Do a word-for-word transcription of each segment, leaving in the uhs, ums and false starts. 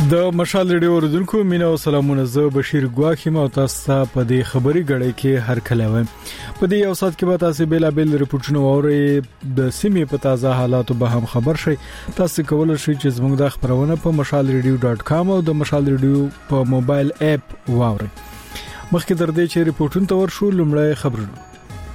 د مشال ریډیو اوریدونکو مینه او سلامونه. زه بشیر ګواخیم او تاسو په دې خبري غړې کې هر کله وایم. په دې یو سات کې به تاسو بیل بیل ریپورتونه اورئ. د سیمې په تازه حالاتو به هم خبر شئ. تاسو کولای شئ چې زموږ د خبرونه په مشال ریډیو ډاټ کام او د مشال ریډیو په موبایل اپ واورئ. مخکې تر دې چې ریپورتونه تور شو لومړی خبرونه.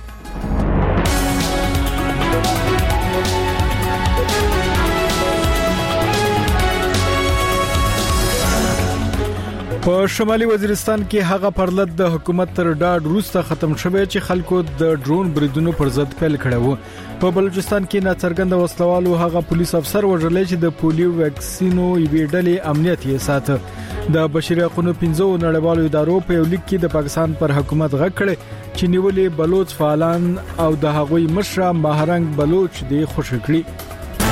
په شمالي وزیرستان کې هغه پرلط د حکومت تر ډاډ وروسته ختم شوه چې خلکو د ډرون بریدونو پر ضد پیل کړو. په بلوچستان کې ناڅرګند وسلوالو هغه پولیس افسر وژل چې د پولیو ویکسینو یوې ډلې امنیت یې ساته. د بشري حقوقو پنځو نړیوالو ادارو په یو لیک کې د پاکستان پر حکومت غږ کړي چې نیولې بلوچ فعالان او د هغوی مشر مهرنګ بلوچ دی خوشی کړي.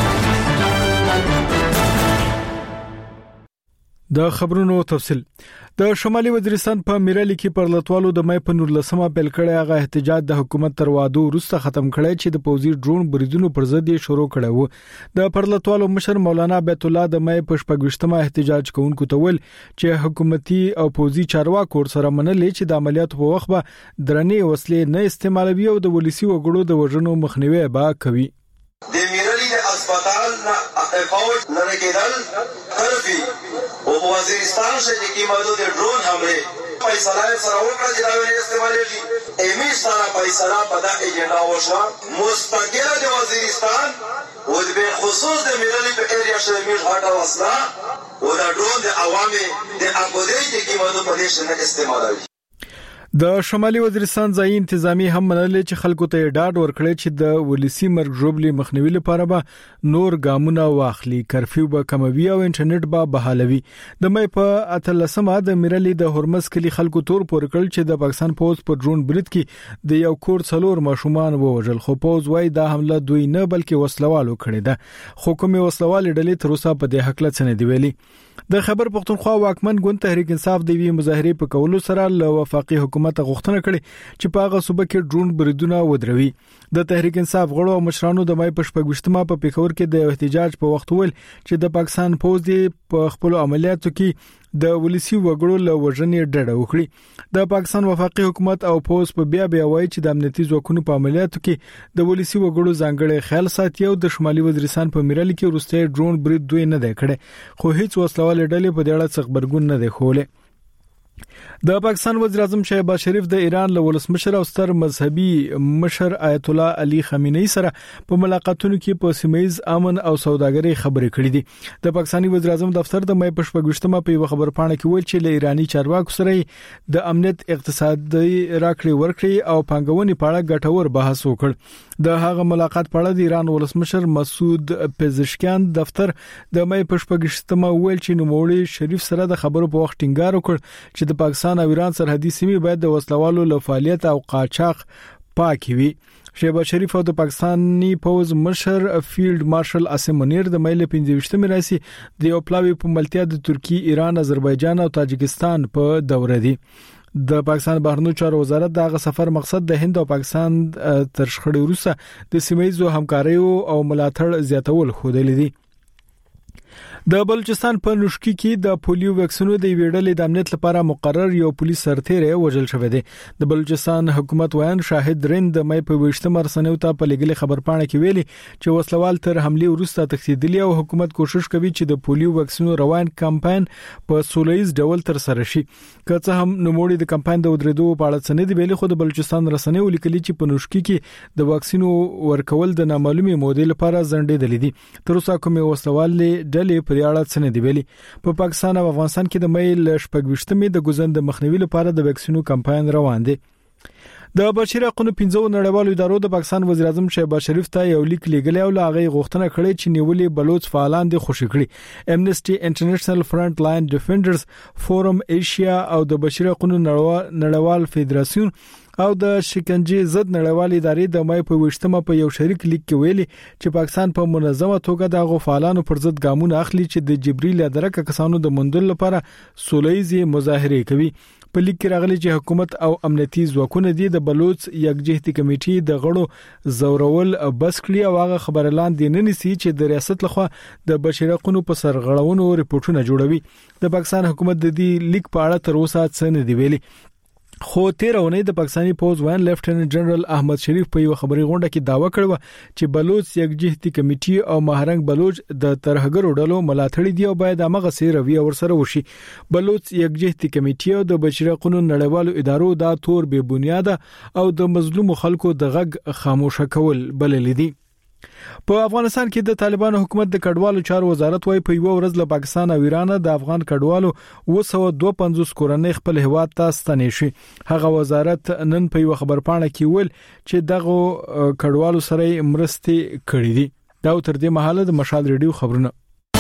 د خبرونو تفصیل. د شمالي وزیرستان په میرالي کې پرلطوالو د مې په نولسمه پیل کړي هغه احتجاج د حکومت تر وادو وروسته ختم کړي چې د پوزي ډرون بریدونو پر ضد یې شروع کړي. د پرلطوالو مشر مولانا بیت الله د مې په شپږشتمه احتجاج کوونکو ته ویل چې حکومتي او پوزي چارواکو سره منلې چې د عملیاتو په وخت به درنې وسلې نه استعمالوي او د ولسی وګړو د وژنو مخنیوي به کوي. د میرالي د هسپتال نه فوج لری کېدل ترفي او وزیرستان چې کیمادو د ډرون حمله فیصله سره وکړه چې دا ویل استعمالېږي. ایمي سره فیصله په دغه اجنډا وشوه. مستقله د وزیرستان او د خصوص د میرالي په ایریا کې میږ هټا وسلا او د ډرون د عوامي د اګودې چې کیمادو په دې شنه استعمالوي. د شمالي وزیرستان ځای انتظامی هم منل چې خلکو ته ډاډ ورکړي چې د ولسی مرګ ژوبلي مخنیوي لپاره به نور ګامونه واخلي. کرفیو به کموي او انټرنیټ به بحالوي. د مې په اتلسمه د میرالي د هرمز کلی خلکو تور پور کړل چې د پاکستان پوز په ډرون برید کې د یو کور څلور ماشومان ووژل. خو پوز وايي دا حمله دوی نه بلکې وسلوالو کړې ده. خو کومه وسلوال ډلې تر اوسه په دې حق لا څه نه دی ویلي. د خبر پښتونخوا واکمن ګوند تحریک انصاف د وی مظاهره په کولو سره له وفاقي حکومت غوښتنه کړې چې په هغه صوبه کې ډرون بریدونه ودروي. د تحریک انصاف غړو او مشرانو د مې په شپږشتمه په پیښور کې د احتجاج په وخت ول چې د پاکستان پوز دی په خپل عملیاتو کې د ولسی وګړو له وژنې ډډه وکړي. د پاکستان وفاقي حکومت او پوز په بیا بیا وایي چې د امنیتي ځواکونو په عملیاتو کې د ولسی وګړو ځانګړي خیال ساتي او د شمالي وزیرستان په میرالي کې وروسته ډرون برید دوی نه دی کړی. خو هیڅ وسلوال ډلې په دې اړه څه خبرګون نه دی خوله. د پاکستان وزیر اعظم شهباز شریف د ایران له ولسمشر او ستر مذهبي مشر آیت الله علي خامنه‌ای سره په ملاقاتونو کې په سیمه‌یز امن او سوداګرۍ خبرې کړې دي. د پاکستاني وزیر اعظم دفتر د مې په شپږشتمه په خبر پاڼه کې ویل چې له ایرانی چارواکو سره د امنیت اقتصادي راکړې ورکړې او پنګونې په اړه ګټور بحث وکړ. د هغه ملاقات په اړه د ایران ولسمشر مسعود پزشکیان دفتر د مې په شپږشتمه ویل چې نوموړي شریف سره د خبرو په وخت ټینګار وکړ چې د پاکستان او ایران سرحدي سیمې باید د وسلوالو له فعالیت او قاچاق پاک وي. شهباز شریف او د پاکستاني پوز مشر فیلډ مارشل عاصم منیر د مې له پنځه راسي د یو پلاوی په ملتیا د ترکی، ایران، آذربایجان او تاجکستان په دوره دي. د پاکستان بهرنیو چارو وزارت دغه سفر مقصد د هند او پاکستان تر شخړې وروسته د سیمه‌یزو همکاریو او ملاتړ زیاتول خوده دي. د بلوچستان په نوشکی کې د پولیو ویکسینو د ویډلې د امنیت لپاره مقرر یو پولیس سرتیری وژل شوی دی. د بلوچستان حکومت وایي شاهد رند د مې په وشتمه رسنیو ته په لګلې خبر پاڼه کې ویلي چې وسلوال تر حمله وروسته تښتیدلی او حکومت کوشش کوي چې د پولیو ویکسینو روان کمپاین په سولهیز ډول تر سره شي. که څه هم نوموړي د کمپاین د ودرېدو په اړه څه نه دی ویلي، خو د بلوچستان رسنیو لیکلي چې په نوشکی کې د واکسینو ورکول د نامعلومه مودې لپاره ځنډېدل دي. تر اوسه کومه وسلوال ډلې په اړه څه نه دی ویلي. په پاکستان او افغانستان کې د مې ل شپږشتمې د ګوزند مخنیوي لپاره د ویکسینو کمپاین روان دی. د بشري حقوقو پنځو نړیوالو ادارو د پاکستان وزیر اعظم شهباز شریف ته یو لیک لیږلی او هغه غوښتنه کړې چې نیولې بلوچ فعالان دي خوشی کړي. امنیسټي انټرنیشنل فرنٹ لاین ډیفندرز فورم ایشیا او د بشري حقوقو نړیوال فدراسیون او د شکنجه ضد نړیوال ادارې د مې په وشتمه په یو شریک لیک کې ویلي چې پاکستان په منظمه توګه د غوفالانو پر ضد ګامونه اخلي چې د جبريل ادرکه کسانو د مندل لپاره سولېزي مظاهره کوي. په لیک کې راغلي چې حکومت او امنیتي ځواکونه د بلوچ یکجهتي کمیټې د غړو زورول بس کړی او هغه خبر اعلان دي نه نسی چې د ریاست لخوا د بشري حقوقو په سرغړونو ریپورتونه جوړوي. د پاکستان حکومت د دې لیک په اړه تر اوسه څه نه دی ویلي. خو تیر اونۍ د پاکستاني پوز وان لیفټیننټ جنرال احمد شریف په یو خبري غونډه کې داوا کړو چې بلوچ یکجهتي کمیټې او مهرنګ بلوچ د ترهګرو ډلو ملاتړي دي او باید هغه سره وی اور سره وشي. بلوچ یکجهتي کمیټې او د بشري حقوقو نړیوالو ادارو دا تور به بنیاده او د مظلوم خلکو د غږ خاموشه کول بلل دي. په افغانستان کې د طالبانو حکومت د کډوالو چارو وزارت وايي په یو ورځ له پاکستان او ایران د افغان کډوالو اوه سوه دوه پنځوس کورنۍ خپل هیواد ته ستنې شي. هغه وزارت نن په یو خبرپاڼه کې ویل چې دغه کډوالو سره مرستې کړې دي. دا تر دې مهاله د مشال ریډیو خبرونه.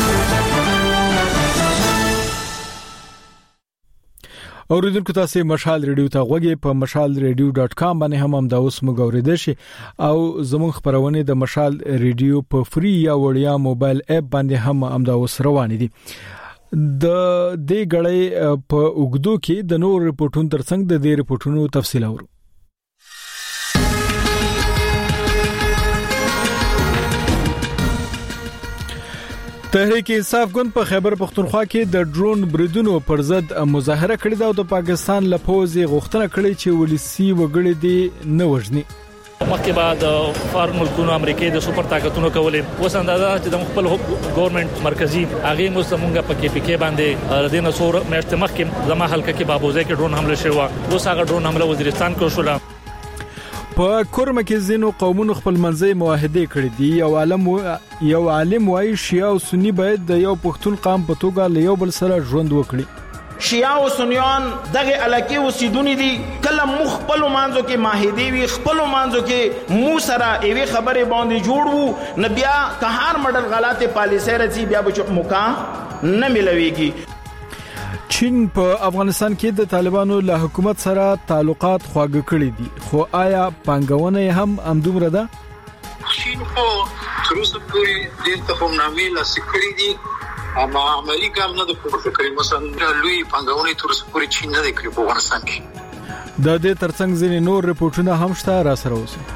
اوریدونکو تاسو مشال ریډیو ته غوږی په مشال ریډیو ډاٹ کام باندې هم هم دا اوس موږ اوریدل شي او زموږ خبرونه د مشال ریډیو په فری یا وړیا موبایل اپ باندې هم هم دا اوس روان دي. د دې غړې په وګدو کې د نور ریپورتونو ترڅنګ د دې ریپورتونو تفصیل اورو. تحریک انصاف ګوند په خیبر پختونخوا کې د ډرون بریدونو پر ضد مظاهره کړې ده او د پاکستان له پوځي غوښتنه کړې چې ولسی وګړي دي نه وژني. مخکې بعد فارن ملکونو امریکای د سپر طاقتونو کولې اوس اندازه چې د خپل ګورنمنت مرکزی هغه موږ په کې پی کې باندې ردین سور مېشت مخکې زما حلقه کې بابوزه کې ډرون حمله شوه. اوس هغه ډرون حمله وزیرستان کې شوه. په کورم کې زینو قومونو خپل منځي معاهده کړې دي. یو عالم یو عالم وايي شیعه او سنی باید د یو پښتون قوم په توګه له یو بل سره ژوند وکړي. شیعه او سنیان دغه علاقې اوسیدونکو دي کله مخبل مانځو کې ماهدی وی خپل مانځو کې مو سره ایوي خبره باندې جوړ وو نبیا که هر مډل غلطه پالیسي رځي بیا به موقع نه ملويږي. چین په افغانستان کې د طالبانو له حکومت سره تعلقات خواږه کړي دي خو آیا پنګونه هم همدومره ده؟ چین خو تر اوسه پورې د تفاهمنامې لاسلیک دي اما عملی کار نه د پورته کړی. مثلا لوی پنګونه تر اوسه پورې چین نه کړی په افغانستان کې. د دې ترڅنګ ځینې نور ریپورتونه هم شته را سره اوسه.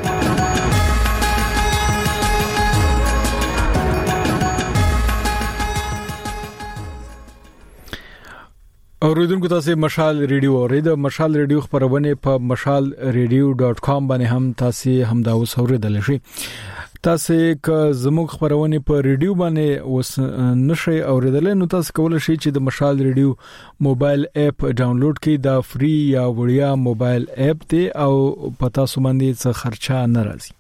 اوریدونکو تاسو مشال ریډیو اوریدو. مشال ریډیو خبرونه په مشال ریډیو ډاٹ کام باندې هم تاسو هم دا اوس اوریدل شي. تاسو که زموږ خبرونه په ریډیو باندې اوس نشئ اوریدل نو تاسو کولای شئ چې د مشال ریډیو موبایل اپ ډاونلوډ کړئ. دا فری یا وړیا موبایل اپ دی او پتا سو باندې څه خرچه نه راځي.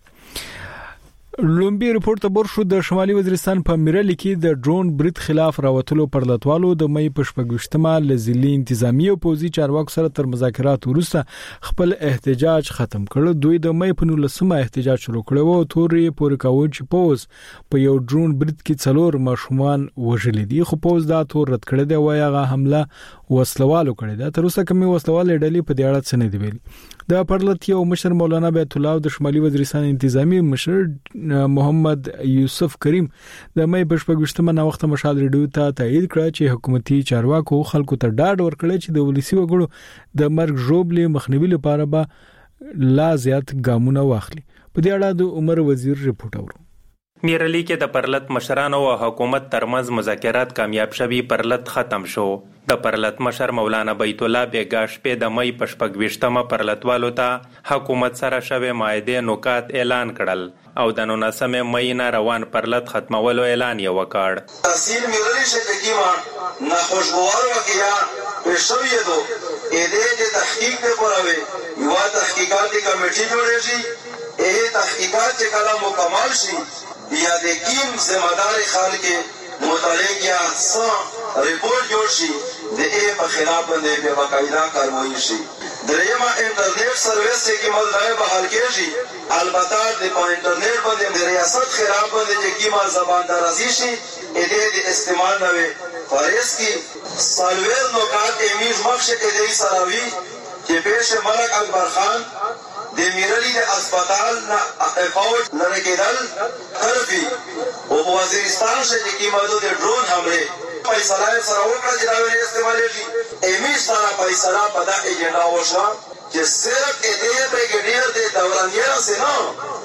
لومبي ریپورت تبر شو د شمالي وزیرستان په میرلی کې د ډرون برید خلاف راوتلو پر لټوالو د مې پښپګشتمه لزلي انتظامی او پوزي چارواکو سره تر مذاکرات وروسته خپل احتجاج ختم کړ. دوی د مې په نولسمه احتجاج شروع کړ او تورې پورې کاوه چې پوز په یو ډرون برید کې څلور ماشومان وژل دي خو پوز دا تور رد کړی دی او هغه حمله وسلوالو کړی دا. تر اوسه کومي وسلوال ډلې په دې اړه څه نه دی ویلي. د پرلط یو مشر مولانا بیت الله د شمالي وزیرستان انتظامی مشر محمد یوسف کریم د مې بشپګشتمه نا وخت مشال ریډیو ته تایید کړ چې حکومتي چارواکو خلکو ته ډاډ ورکړي چې د ولسی وګړو د مرګ ژوبلې مخنیوي لپاره به لا زیات ګامونه واخلي. په دې اړه د عمر وزیر ریپورت اورو. میرلی کې د پرلط مشرانو او حکومت ترمنځ مذاکرات کامیاب شوي. پرلط ختم شو. د پرلط مشر مولانا بیت الله بیګاش په د مې پشپګويشتمه پرلطوالو ته حکومت سره شوه مائده نکات اعلان کړل او د نونسمه مې نه روان پرلط ختمولو اعلان یې وکړ. تحصیل میرلی شته کیما ناخوشگوار واقعیا پېښوي دو اې دې د تحقیق لپاره وي یو تحقیقاتي کمیټه جوړه شي. اې تحقیقات چې کله مکمل شي یا د کیم ذمہ دار خلک مطالعه یا سا ریپورت جوړ شي د ای په خلاف باندې په باقاعده کاروایی شي. درېما انټرنیټ سرویس کې ملای به حل کېږي. البته د په انټرنیټ باندې د ریاست خلاف باندې چې کیما زبان درازي شي ا دې د استعمال نه وي فارس کی سالویر نوکات امیج مخشه کې دې سراوي چې پیش ملک اکبر خان د میرلی د اسپیټال نه افاوټ لري کېدل کړی او وزیرستان چې کیمادو د ډرون حمله فیصله سره وکړه چې دا ویل استعمالېږي ایمي سره فیصله په دا ایجنډا وشوه چې صرف دې بریګیډیر د دورانیانو سره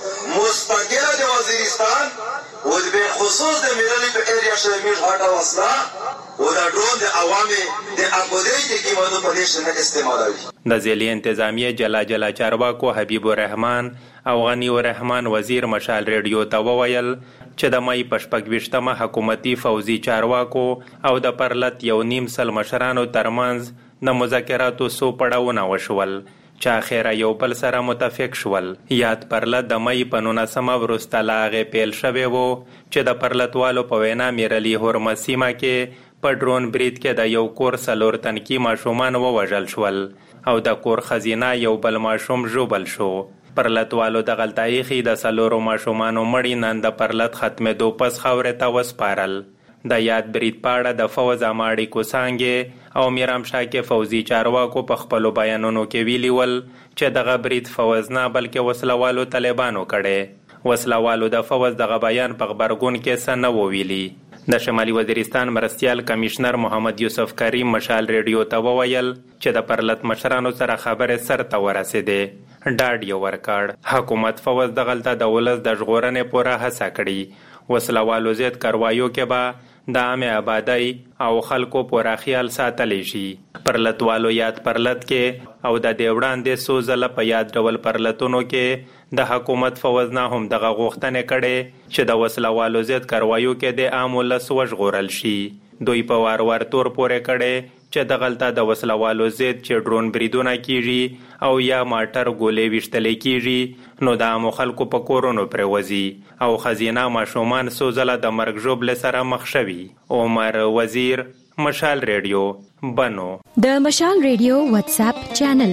مستقل د وزیرستان او به خصوص د میرلی په ایریا شمیش هاټا وسلا او دا ډرون د عوامي د ابودی د کیمادو په دې شنه استعمالوي. د ځلې انتظامیه جلا جلا چارواکو حبیب الرحمن او غنی الرحمن وزیر مشال ریډیو ته وویل چې د مای په شپږ ویشتمه حکومتي فوزي چارواکو او د پرلت یو نیم سل مشرانو ترمنځ د مذاکراتو سو پړاوونه وشول چې اخیرا یو بل سره متفق شول. یاد پرلت د مای په نولسمه وروسته لا هغې پیل شوی و چې د پرلتوالو په وینا میرلی هورمز سیمه کې په ډرون برید کې د یو کور څلور تنکي ماشومان ووژل شول او د کور خزینه یو بل ماشوم ژوبل شو. پرلتوالو د غلطایخي د څلورو ماشومانو مړي نن د پرلت ختمېدو پس خاورې ته وسپارل. د یاد برید په اړه د فوز اماړي کوسانګې او میرامشاه کې فوزي چارواکو په خپلو بیانونو کې ویلي ول چې دغه برید فوز نه بلکې وسلوالو طالبانو کړی. وسلوالو د فوز دغه بیان په غبرګون کې څه نه و ویلي. د شمالي وزیرستان مرستیال کمشنر محمد یوسف کریم مشال ریډیو ته وویل چې د پرلت مشرانو سره خبرې سر ته ورسېدې. ډاډ یې ورکړ حکومت فوز دغلته د ولس د ژغورنې پوره هڅه کړي. وسلوالو زیات کاروایو کې به د عامې آبادۍ او خلکو پوره خیال ساتلی شي. پرلتوالو یاد پرلت کې او د دې وړاندې څو ځله په یاد ډول پرلتونو کې د حکومت فوز نه هم دغه غوښتنې کړې چې د وسلوالو زیات کاروایو کې د عام ولس وژغورل شي. دوی په وار وار تور پورې کړي چې دغلته د وسلوالو ضد چې ډرون بریدونه کیږي او یا ماټر ګولې ویشتلې کیږي نو د عامو خلکو په کورونو پرېوځي او ښځینه ماشومان څو ځله د مرګ ژوبلې سره مخ شوي. عمر وزیر، مشال ریډیو، بنو. د مشال ریډیو واتس اپ چینل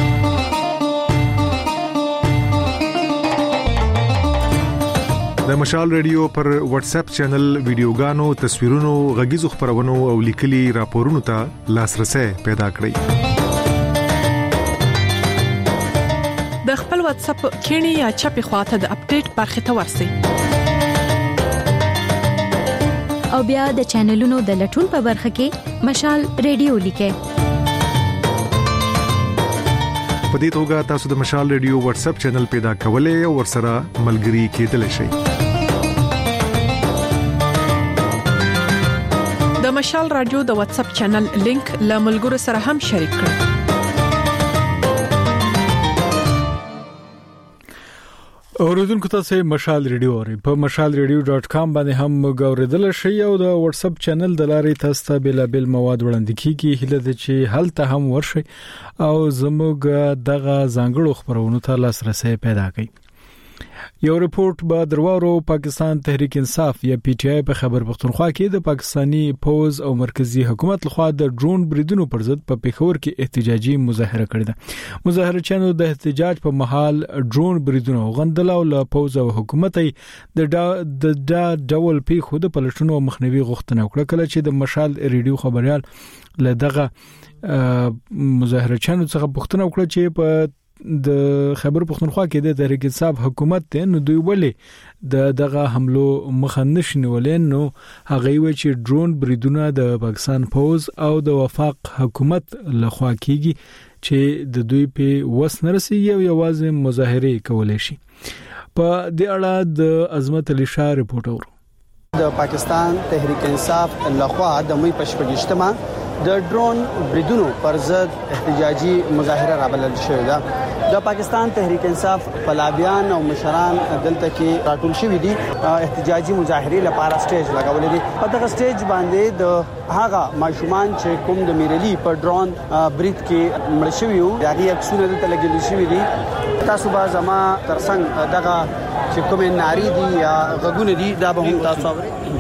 د مشال ریډیو پر واتس اپ چینل ویډیوګانو، تصویرونو، غږیزو خبرونو او لیکلي راپورونو ته لاسرسي پیدا کړئ. د خپل واتس اپ کینی یا چپی خواته د اپډیټ برخه ته ورسئ او بیا د چینلونو د لټون په برخه کې مشال ریډیو لیکئ. په دې توګه تاسو د مشال ریډیو واتس اپ چینل پیدا کولای او ورسره ملګري کېدلی شئ. د مشال رادیو د واتس اپ چینل لینک له ملګرو سره هم شریک کړئ. اوریدونکو تاسو مشال ریډیو اورئ په مشال ریډیو ډاټ کام باندې هم غوړېدل شي او د واتس اپ چینل د لارې تاسو ته بلابل مواد وړاندې کیږي. هله د چې هلته هم ورشي او زموږ دغه ځانګړو خبرونو ته لاسرسي پیدا کړئ. یو ریپورت به دروارو پاکستان تحریک انصاف یا پی ټی آی په خبر پختونخوا کې د پاکستانی فوز او مرکزی حکومت لخوا د ډرون بریدونو پر ضد په پیښور کې احتجاجي مظاهره کړې ده. مظاهرچیانو د احتجاج په محل ډرون بریدونو غندل او له فوز او حکومت د د ډول پیښو د پلټونو مخنیوي غوښتنه وکړه. کله چې د مشال ریډیو خبريال له دغه مظاهرچیانو څخه پوښتنه وکړه چې په د خبر پختونخوا کې د تحریک انصاف حکومت ته نو دوی ولې د دغه حملو مخه نشنولې نو هغه وی چې ډرون بریدونه د پاکستان فوز او د وفاق حکومت لخوا کیږي چې د دوی په وس نرسي یو یوازې مظاهره کولای شي. په دې اړه د عظمت علي شاه رپورټ اورو. د پاکستان تحریک انصاف لخوا د مې پښپګشتما د ډرون بریدونو پر ضد احتجاجي مظاهره رابلل شوې ده. د پاکستان تحریک انصاف پلابیان او مشران دلته کې راټول شوي دي احتجاجي مظاهره لپاره سټیج لګولې دي. په دغه سټیج باندې د هغه ماشومان چې کوم د میرلی په ډرون برید کې مړ شوي وو هغه عکسونه دلته لګول شوي دي. تاسو به زما ترڅنګ دغه چې کوم ناری دي یا غږونه دي دا به هم تاسو اورئ.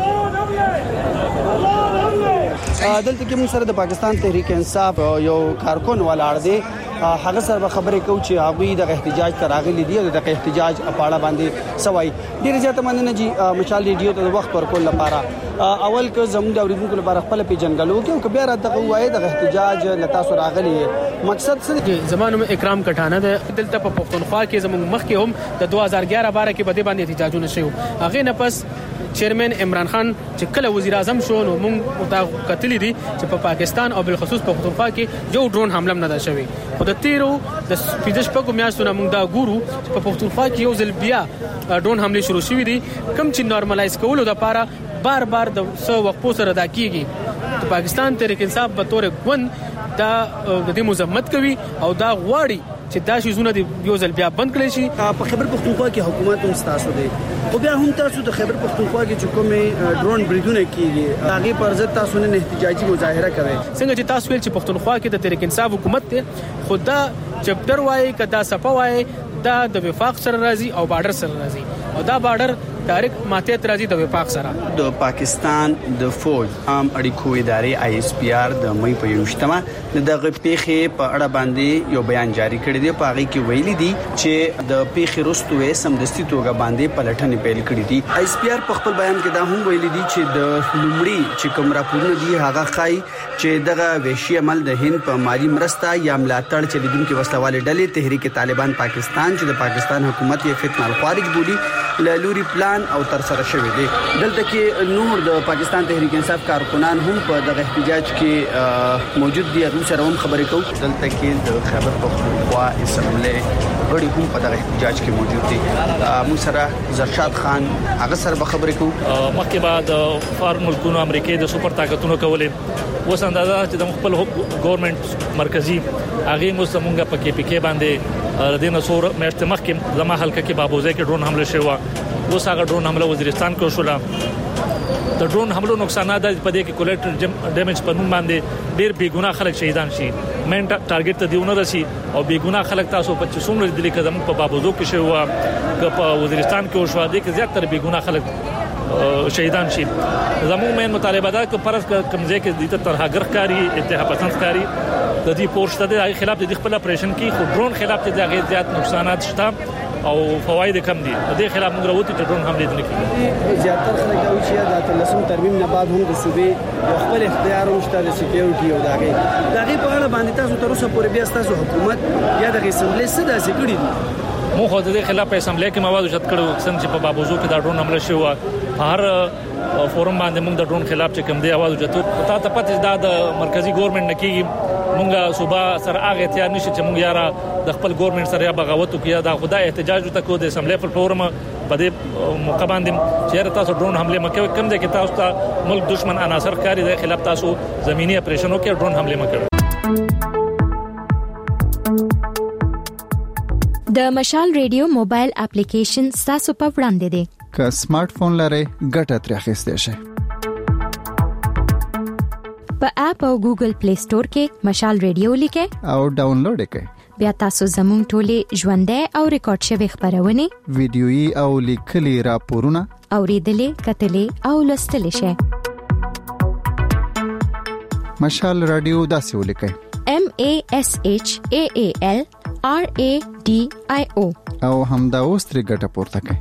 دلته کې موږ سره د پاکستان تحریک انصاف یو کارکون ولاړ دی هغه سره خبرې کوي چې هغه د احتجاج تر راغلي دي او د احتجاج اپاړه باندې سوای ډیر زیاته مننه جی مشال ریډیو ته وخت ورکول لپاره اول که زموږ د اوریدونکو لپاره خپل پیژنګلو کې او بیا راته وایي د احتجاج لتا سره راغلي مقصد څه زمانو اکرام کټانه د دلته په پښتونخوا کې زموږ مخ کې هم د دوه هزار اګیاره باره کې بده باندې احتجاجونه شوه هغه نه پس چیرمن عمران خان چې کله وزیر اعظم شو نو موږ دا کتلې دي چې په پاکستان او بل خصوص په پښتونخوا کې یو ډرون حمله نه ده شوی خو د تیرو د پیدش په کوم میاشتونه موږ دا ګورو چې په پښتونخوا کې یو ځل بیا ډرون حمله شروع شوې دي کم چې نارملایز کولو لپاره بار بار د سو وقفو سره دا کیږي د پاکستان تحریک انصاف په تور غون دا د دې مذمت کوي او دا غواړي چې دا شی زونه د یو ځل بیا بند کړي شي په خیبر پختونخوا کې حکومت هم ستاسو دی او بیا هم تاسو د خیبر پختونخوا کې چې کومه ډرون بریدونه کیږي هغه پر ضد تاسو نه احتجاجي مظاهره کوي څنګه چې تاسو ویل چې پختونخوا کې د تحریک انصاف حکومت ته خدا چپټر وای کدا صفه وای دا د وفاق سره راځي او بارډر سره راځي او دا بارډر ډایرک ماته ترازی د وفاق سره د پاکستان د فوج عام اړیکو ادارې آی اس پی آر د مې په یوشتمه دغه پیخي په اړه باندې یو بیان جاری کړی دی په هغه کې ویلي دي چې د پیخي رستوې سمدستي توګه باندې پلټنې پیل کړې دي آی اس پی آر په خپل بیان کې دا هم ویلي دي چې د لومړي چې کوم راپورونه دي هغه خای چې دغه وحشي عمل د هند په مالی مرسته یا ملاتړ چلیدونکو وسلواله ډلې تحریک طالبان پاکستان چې د پاکستان حکومت یې فتنه الخوارج بولی لوري پلان او تر سره شوی دی دلته کې نور د پاکستان تحریک انصاف کارکنان هم په دغه احتجاج کې موجود دي هغه سره هم خبرې کوي دلته کې د خیبر پختونخوا اسمبلی غړي هم په دغه احتجاج کې موجود دي موږ سره زرشاد خان هغه سره به خبرې کوو مخکې بعد فارم ملکونو امریکای د سپر طاقتونو کولې اوس اندازه چې د خپل ګورنمنت مرکزی هغه موږ په کې پی کې باندې ردینه سور مېشت مخکې زما حلقه کې بابوزه کې ډرون حمله شوه اوس هغه ډرون حمله وزیرستان کې وشوله د ډرون حملو نقصانات د پدې کې کولیټرل ډیمیج په نوم باندې ډېر بے ګناه خلک شهیدان شي مین ټارګټ ته دیونه راسي او بے ګناه خلک تاسو په څومره دلی قدم په بابوزو کې شوه که په وزیرستان کې وشوه دي کې زیات تر بے ګناه خلک شهیدان شي زموږ مین مطالبه ده چې پرز کمزې کې د ترهاګر کاری اتحاد پسند کاری د دې پورشته د خلاف د خپل اپریشن کې خو ډرون خلاف د هغه زیات نقصانات شته او فواید کم دي د دې خلاف موږ راوتی چې ډرون حمله نه کوي زیاتره خلک دا چې د تلسم ترمیم نه بعد هم د صوبې خپل اختیار مشته د سکیورټي او داغه داغه په اړه باندې تاسو تر اوسه پورې بیا تاسو حکومت یا د اسمبلی څخه د سکیورټي دي مو خو د دې خلاف په اسمبلی کې مواد شت کړو څنګه چې په بابوزو کې دا ډرون حمله شوه هر فورم باندې موږ د ډرون خلاف چې کوم دی आवाज وجته تا ته پته دا د مرکزی ګورنمنت نه کیږي مونږه صوبا سره هغه تیار نشي چې مونږ یاره د خپل ګورنمنت سره بغاوت وکړو دا خدای احتجاج وکړو د اسمبلی پر فورم په دې موقع باندې چې تاسو ډرون حمله مکه کم ځای کې تاسو ته ملک دشمن عناصر کاری د خلاف تاسو زمینی اپریشن وکړو ډرون حمله مکه د مشال ریډیو موبایل اپلیکیشن تاسو په وړاندې دی که سمارټ فون لرئ ګټه ترې اخیستئ شئ په اپ او ګوګل پلی سٹور کې مشال ریډیو لیکئ او ډاونلوډ کړئ بیا تاسو زموږ ټولې ژوندۍ او ریکارډ شوی خبرونه ویډیويي او لیکلي راپورونه اوریدلې کتلې او لوستلې شئ مشال رادیو داسې ولیکئ M A S H A A L R A D I O او همدا اوس ترې ګټه پورته کړئ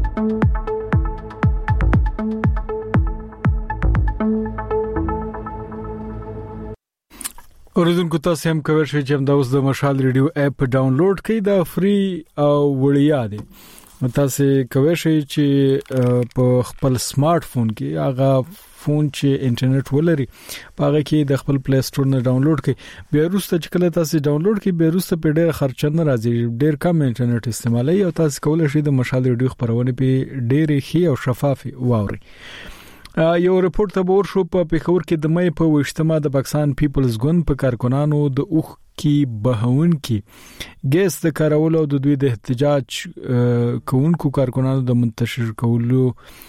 اوریدونکو تاسو هم کوئ چې هم دا اوس د مشال ریډیو اپ ډاونلوډ کړئ دا فری او وړیا دی تاسو کوئ چې په خپل سمارټ فون کې هغه فون چې انټرنیټ ولري هغه کې د خپل پلی سٹور نه ډاونلوډ کړئ بیا وروسته چې کله تاسو ډاونلوډ کړئ بیا وروسته په ډېر خرچ نه راځي ډېر کم انټرنیټ استعمالوي او تاسو کولای شئ د مشال ریډیو خبرونه په ډېر ښه او شفاف واوري یو ریپورت ته ورشو په پیښور کې د مې په وشتمه د پاکستان پیپلز ګوند په کارکونانو د اوخ کې بهون کې ګیس د کارولو د دوی د احتجاج کوونکو کارکونانو د منتشر کولو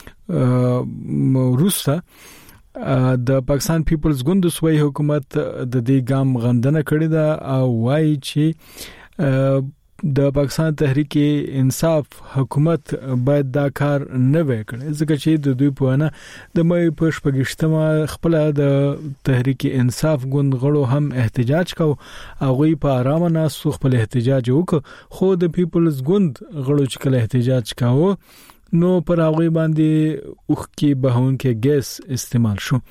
وروسته د پاکستان پیپلز ګوند د سوي حکومت د دې ګام غندنه کړې ده او وايي چې د پاکستان تحریک انصاف حکومت باید دا کار نه وکړي ځکه چې د دوی په اړه د مې په شپږشتمه خپل د تحریک انصاف ګوند غړو هم احتجاج کاو هغه په آرام نه سو خپل احتجاج وکړ خو د پیپلز ګوند غړو چې کله احتجاج کاوه نو پر هغه باندې اوخ کې بهون کې ګیس استعمال شو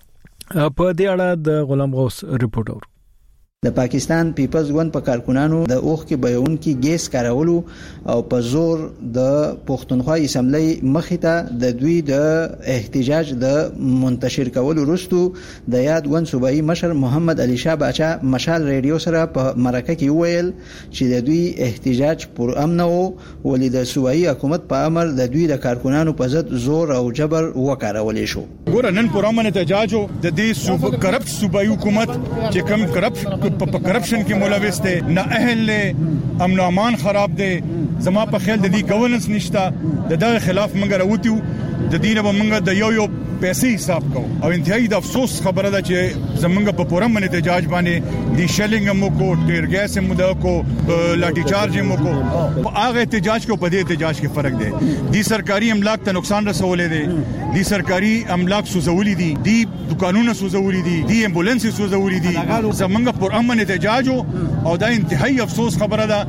په دې اړه د غلام غوث رپورټ اور د پاکستان پیپلز ګوند په کارکونانو د اوخ کې بهون کې ګیس کارولو او په زور د پښتونخوا اسمبلی مخې ته د دوی د احتجاج د منتشر کولو وروسته د یاد ګوند صوبایي مشر محمد علي شاه باچا مشال ریډیو سره په مرکه کې ویل چې د دوی احتجاج پر امن وو ولې د صوبایي حکومت په امر د دوی د کارکونانو په ضد زور او جبر وکارول شو. ګور نن پر امن احتجاج د دې صوب کرپټ صوبایي حکومت چې کم کرپټ په کرپشن کې ملوث دي نه اهل له امن او امان خراب دي زما په خیال د دې ګورننس نشته د دغه خلاف موږ راوتیو د دې نه موږ د یو یو پیسې حساب کوو او انتهایی د افسوس خبره ده چې زمونږ په پورم باندې احتجاج باندې د شیلینګ مو کو ټیر ګیس مو دا کو لاټي چارج مو کو هغه احتجاج کو په دې احتجاج کې فرق دی د سرکاري املاک ته نقصان رسولې دي د سرکاري املاک سوزولې دي د دکانونو سوزولې دي د امبولانس سوزولې دي زمونږ پر امن احتجاج او دا انتهایی افسوس خبره ده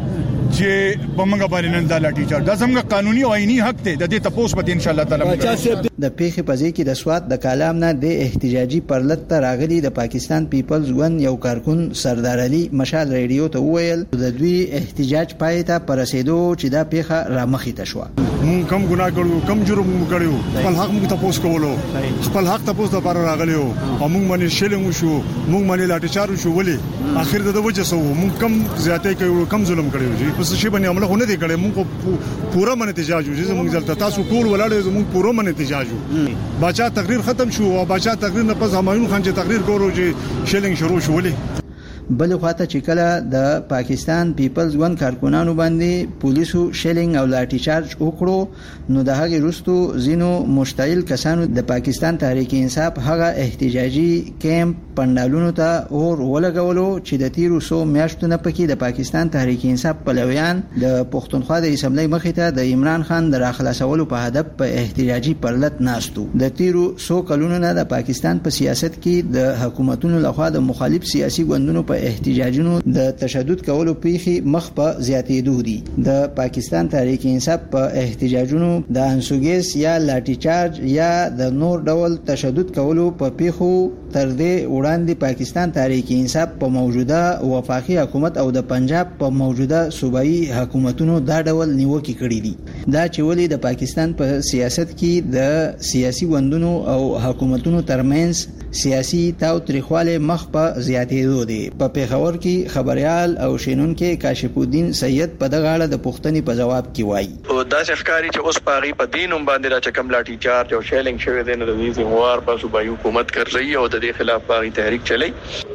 چې په موږ باندې نن د لاټي چارج د زموږ قانوني او آئینی حق ته د دې تپوس په ان شاء الله تعالی د پیښې په ځای کې د سواد د کلام نه د احتجاجي پرلط ته راغلي د پاکستان پیپلز ګوند یو کارکون سردار علي مشال ریډیو ته وویل د دوی احتجاج پای ته پرسیدو چې دا پیښه را مخې ته شو. مونږ کم ګناه کړو کم جرم وکړو خپل حق موږ تپوس کولو خپل حق تپوس لپاره راغلیو او موږ باندې شیلنګ شو موږ باندې لاټي چارج شو ولې اخر د وجه سو موږ کم زیاتې کړو کم ظلم کړو پس شي باندې عمله نه دی کړی موږ پورا من احتجاج وکړو چې موږ ځلته تاسو ټول ولاړو موږ پورا من احتجاج وکړو باچا تقریر ختم شو او باچا تقریر نه پس همایون خان چې تقریر کولو چې شیلنګ شروع شو ولې بل خواته چې کله د پاکستان پیپلز ګوند کارکونانو باندې پولیسو شیلینګ او لاټي چارج وکړو نو د هغه وروستو زینو مشتعل کسانو د پاکستان تحریک انصاف هغه احتجاجي کیمپ پندالونو ته اور ولګولو چې د تیرو سو میاشتو نه پکې د پاکستان تحریک انصاف پلویان د پښتونخوا د اسمبلی مخې ته د عمران خان د راخلاصولو په هدف په احتجاجي پرلط ناستو. د تیرو سو کلونو نه د پاکستان په سیاست کې د حکومتونو لخوا د مخالف سیاسي ګوندونو په احتجاجونو د تشدد کولو پیښې مخ په زیاتېدو دي. د پاکستان تحریک انصاف په احتجاجونو د انسوګیس یا لاټي چارج یا د نور ډول تشدد کولو په پیښو تر دې وړاندې پاکستان تحریک انصاف په موجوده وفاقي حکومت او د پنجاب په موجوده صوبایي حکومتونو دا ډول نیوکې کړې دي. دا چې ولې د پاکستان په سیاست کې د سیاسي ګوندونو او حکومتونو ترمنځ سیاسي تاوتریخواله مخ په زیاتېدو دي. په پیښور کې خبريال او شینونکو کاشف الدین سید په دغه اړه د پوښتنې په جواب کې وایي او دا ښکاری چې اوس پاغي په دینوم باندې را چکم لاټي چارج او شیلینګ شوی دی نو د دې زموار په صوبایي حکومت کوي او د دې خلاف پاغي تحریک چلی.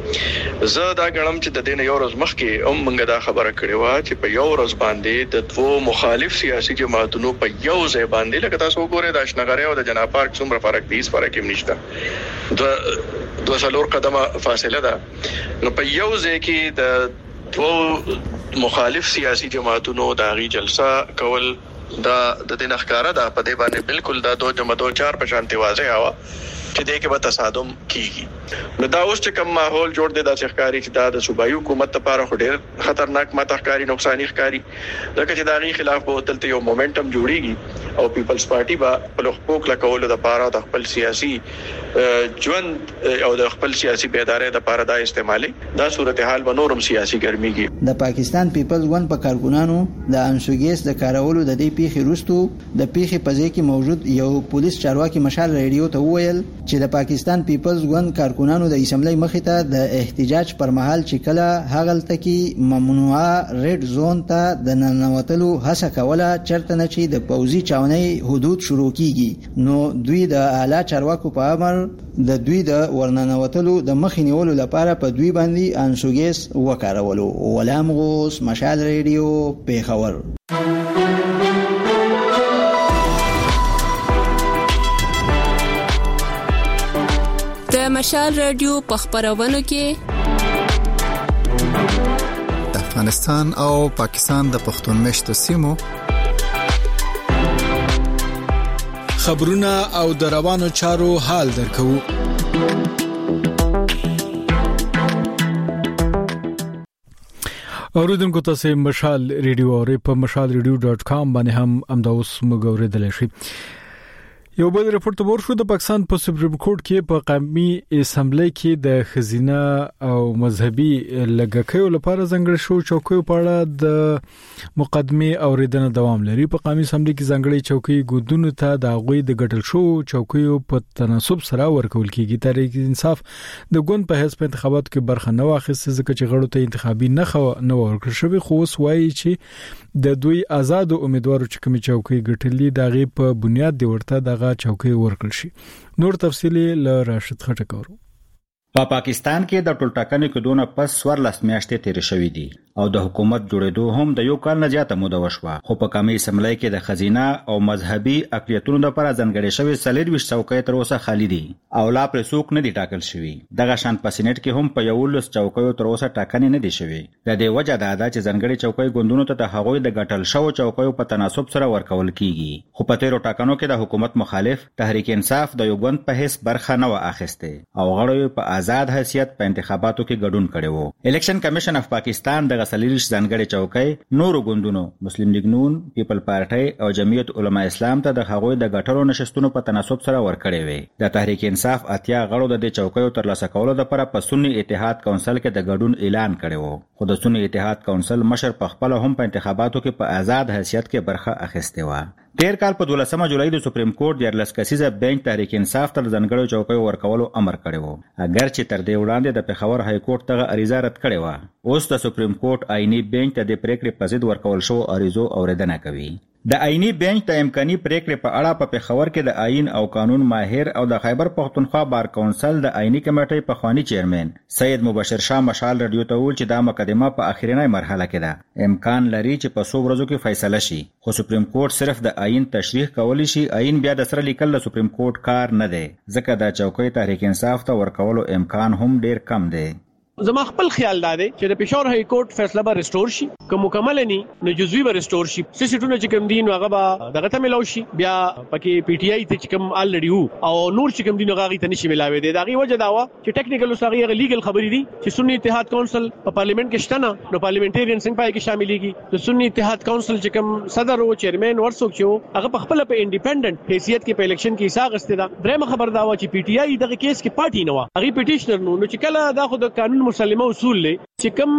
زه دا غړم چې د دین یو ورځ مخکې هم موږ دا خبره کړې و چې په یو ورځ باندې د دوه مخالف سیاسي جماعتونو په یو ځای باندې لکه تاسو وګورئ د اشنغری او د جناب پارک څومره فرق دی، هیڅ فرق هم نشته، د دوه څلور قدمه فاصله ده. نو په یو ځای کې د دوه مخالف سیاسي جماعتونو د غي جلسه کول دا د دین ښکارا ده. په دې باندې بالکل دا دوه جمع دوه چار په شانتي واضح هوا چې دې کې به تصادم کیږي. نو دا اوس چې کوم ماحول جوړ دی دا ښکاری چې دا د صوبایي حکومت لپاره ډېر خطرناک ماته ښکاری نقصانی ښکاری ځکه چې دا غي خلاف به تلته یو مومنټم جوړیږي او پیپلز پارټي به په حقوق لکولو د لپاره د خپل سیاسي ژوند او د خپل سیاسي بیدارۍ د لپاره دا استعمالي دا صورتحال به نورم سیاسي ګرميږي. د پاکستان پیپلز ګوند په کارکونانو د انسوګیس د کارولو د دې پیښې وروسته د پیښې په ځای کې موجود یو پولیس چارواکي مشال ریډیو ته وویل چې د پاکستان پیپلز ګوند کارکونانو د اسمبلی مخې ته د احتجاج پر مهال چې کله هغلته کې ممنوعه ریډ زون ته د ننوتلو هڅه کوله چرته نه چې د پوځي چاونۍ حدود شروع کیږي نو دوی د اعلی چارواکو په امر د دوی د ورننوتلو د مخې نیولو لپاره په دوی باندې انسوګیس وکارولو. غلام غوث، مشال ریډیو، پیښور. د مشال رادیو په خبرونو کې افغانستان او پاکستان د پښتون مشتو سیمو خبرونه او د روانو چارو حال درکو. اوریدونکو تاسو مشال ریډیو او په مشال ریډیو ډاٹ کام باندې هم امداوس مګوریدل شي. یو بل رپورت ور شو د پاکستان په سپریم کورټ کې په قومي اسمبلی کې د خزینه او مذهبي لګکیو لپاره ځنګړی شو چوکیو په اړه د مقدمه اوریدنه دوام لري. په قومي اسمبلی کې ځنګړی چوکي ګوندونو ته د غوي د ګټل شو چوکیو په تناسب سره ورکول کیږي. تحریک انصاف د ګوند په حساب انتخاباتو کې برخه نه واخیسته ځکه چې غړو ته انتخابي نه خو نه ورکړل شوی، خو اوس وایي چې د دوی آزاد امیدوارو چې کومي چوکي ګټلې دغه په بنیاد دی ورته دغه چوکي ورکړل شي. نور تفصیلی ل راشد خټکورو. په پا پاکستان کې د ټولټاکنې کډونه پس ورلس میاشتې تیر شوې دي او د حکومت جوړېدو هم د یو کال نه زیاته موده وشوه، خو په قومي اسمبلی کې د خزینه او مذهبي اقلیتونو لپاره ځانګړي شوی څلور ویشت چوکۍ تر اوسه خالي دي او لا پر څوک نه دي ټاکل شوی. دغه شان په سېنات کې هم په یو لس چوکیو تر اوسه ټاکنې نه دي شوی. د دې وجه دا ده چې ځانګړي چوکۍ ګوندونو ته د هغوی د ګټل شوو چوکیو په تناسب سره ورکول کیږي. خو په تیرو ټاکنو کې د حکومت مخالف تحریک انصاف د یو ګوند په حیث برخه نه و اخیسته او غړو په آزاد حیثیت په انتخاباتو کې ګډون کړي وو. الیکشن کمیشن اف پاکستان د غسلیش ځانګړي چوکۍ نورو ګوندونو مسلم لیگ نون، پیپل پارټي او جمعیت علما اسلام ته د هغوی د ګټلو نشستونو په تناسب سره ورکړي وي. د تحریک انصاف اتیا غړو د دې چوکیو ترلاسه کولو لپاره په سنی اتحاد کونسل کې د ګډون اعلان کړي وو، خو د سنی اتحاد کونسل مشر په خپل هم په انتخاباتو کې په آزاد حیثیت کې برخه اخیسته و. تیر کال په دولسمه جولای د سپریم کورټ د لس کسیزه بنچ تحریک انصاف تر ځانګړو چوکیو ورکولو امر کړی وو، اگر چې تر دې وړاندې د پېښور های کورټ ته اریزه رد کړې و. اوس د سپریم کورټ آئینی بنچ ته د پریکړې په ضد ورکول شو اریزو اوریدنه کوي. د آئینی بنچ د امکاني پریکړې په اړه په پېښور کې د آئین او قانون ماهر او د خیبر پښتونخوا بار کونسل د آئینی کمیټې په خوانی چیرمن سید مبشر شاه مشال رادیو ته ویل چې دا مقدمه په اخرینی مرحله کې ده، امکان لري چې په څو ورځو کې فیصله شي، خو سپریم کورټ صرف د آئین تشریح کولی شي. آئین بیا د سره لیکل د سپریم کورټ کار نه دی ځکه د چوکۍ تحریک انصاف ته ورکولو امکان هم ډیر کم دی. زما خپل خیال دا دی چې د پېښور های کورټ فیصله به ریسټور شي، که مکمل نه نو جزوی به ریسټور شي. سیټونه چې کوم دین هغه به دغه ته ملاوي شي، بیا پکې پی ټی آی ته چې کوم الریډي وو او نور چې کوم دین هغه ته نشي ملاوي دي. دغه وجه دا و چې ټیکنیکل اوسغه هغه لیګل خبرې دي چې سنی اتحاد کونسل په پارلیمنت کې شته نه، نو پارلیمنټریان څنګه پای کې شاملېږي. د سنی اتحاد کونسل چې کوم صدر او چیرمن ورسوک چې هغه په خپل په انډیپندنت حیثیت کې په الیکشن کې حصہ غسته ده. درېمه خبر دا و چې پی ټی آی دغه کیس کې پارټي نه و، هغه پټیشنر نو چې کله دا خو د قانون مسلمه اصول چې کوم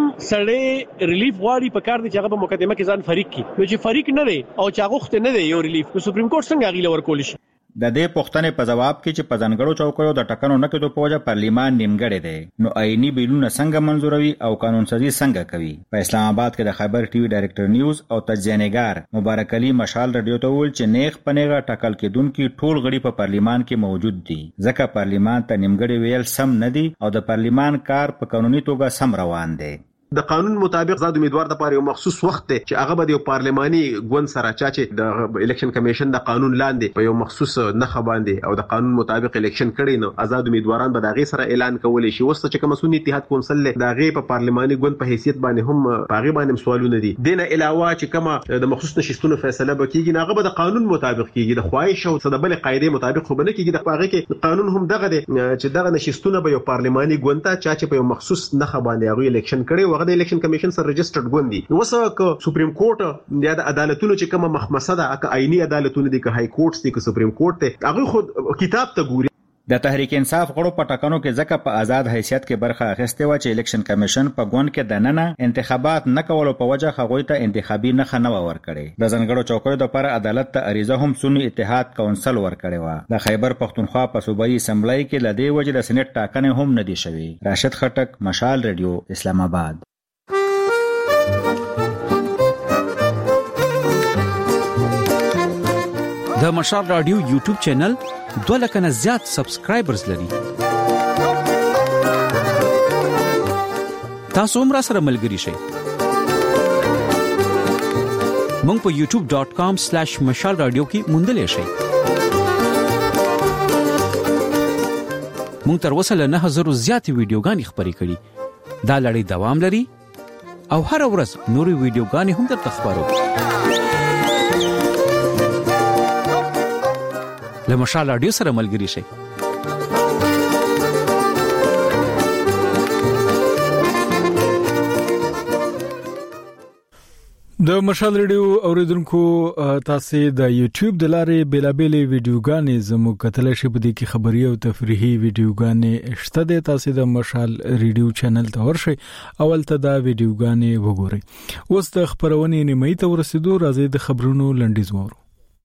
سړی ریلیف غواړي په کار دي چې هغه په مقدمه کې ځان فریق کی، نو چې فریق نه دی او چې هغه وخت نه دی یو ریلیف، نو سپریم کورټ څنګه غیله ورکول شي. د دې پوښتنې په جواب کې چې په ځانګړو چوکیو د ټاکنو نه کېدو په وجه پارلیمان نیمګړی دی، نو آئینی بیلونه څنګه منظوروي او قانون سازي څنګه کوي. په اسلام آباد کې د خیبر ټي وي ډایرکټر نیوز او تجزیه‌نګار مبارک علي مشال رادیو ته ویل چې نیغ پنیغه ټاکل کېدونکي ټول غړي په پارلیمان کې موجود دي، ځکه پارلیمان ته نیمګړی ویل سم نه دي او د پارلیمان کار په قانوني توګه سم روان دی. د قانون مطابق زاد امیدوار د پاره یو مخصوص وخت دی چې هغه به د پارلماني ګوند سره چا چې د الیکشن کمیشن د قانون لاندې په یو مخصوص نخښه باندې او د قانون مطابق الیکشن کړي، نو آزاد امیدواران به دغه سره اعلان کولی شي. وسته چې کوم سنی اتحاد کونسل له دغه په پارلماني ګوند په حیثیت باندې هم پاغي باندې سوالونه دي. دینه علاوه چې کومه د مخصوص نشستونو فیصله وکړي هغه به د قانون مطابق کیږي، د خواهش او صدبل قاعده مطابق خو بنه کیږي. د پاغي کې قانون هم دغه دی چې دغه نشستونه به یو پارلماني ګوند ته چا چې په یو مخصوص نخښه باندې هغه الیکشن کړي وغه د الیکشن کمیشن رجسټرډ ګوندي. نو وسه ک سپریم کورټ یا د عدالتونو چې کومه مخمسه ده، که آئینی عدالتونو دي، که های کورټس دي، که سپریم کورټ ته هغه خود کتاب ته ګوري. د تحریک انصاف غړو په ټاکنو کې ځکه په آزاد حیثیت کې برخه اخیسته و چې الیکشن کمیشن په ګوند کې د نننه انتخابات نه کولو په وجه هغوی ته انتخابي نخښه نه ورکړي. د ځنګړو چوکیو لپاره عدالت ته اریزه هم سنی اتحاد کونسل ورکړي و. د خیبر پښتونخوا په صوبایي اسمبلی کې لدی وجه د سېنات ټاکنې هم نه دي شوي. راشد خټک، مشال ریډیو، اسلام آباد. د مشال رادیو یوټیوب چینل دوه لکه نه زیات سبسکرایبرز لري. تاسو هم را سره ملګري شئ. مونږ په یوټیوب ډاٹ کام سلیش مشال رادیو کې موندلی شئ. مونږ تر اوسه له نه هزار زیاتې ویډیوګانې خپرې کړي. دا لړۍ دوام لري او هر ورځ نوري ویډیوګانې هم درته خبرو. له مشال رادیو سره ملګري شئ. د مشال ریډیو اوریدونکو تاسو د یوټیوب د لارې بیلابېلې ویډیوګانې زموږ کتل شي په دې کې خبري او تفریحي ویډیوګانې شته د تاسو د مشال ریډیو چینل ته ورشئ اول ته دا ویډیوګانې وګورئ. اوس د خبرونې نیمه ته ورسېدو راځي د خبرونو لنډیز وورو.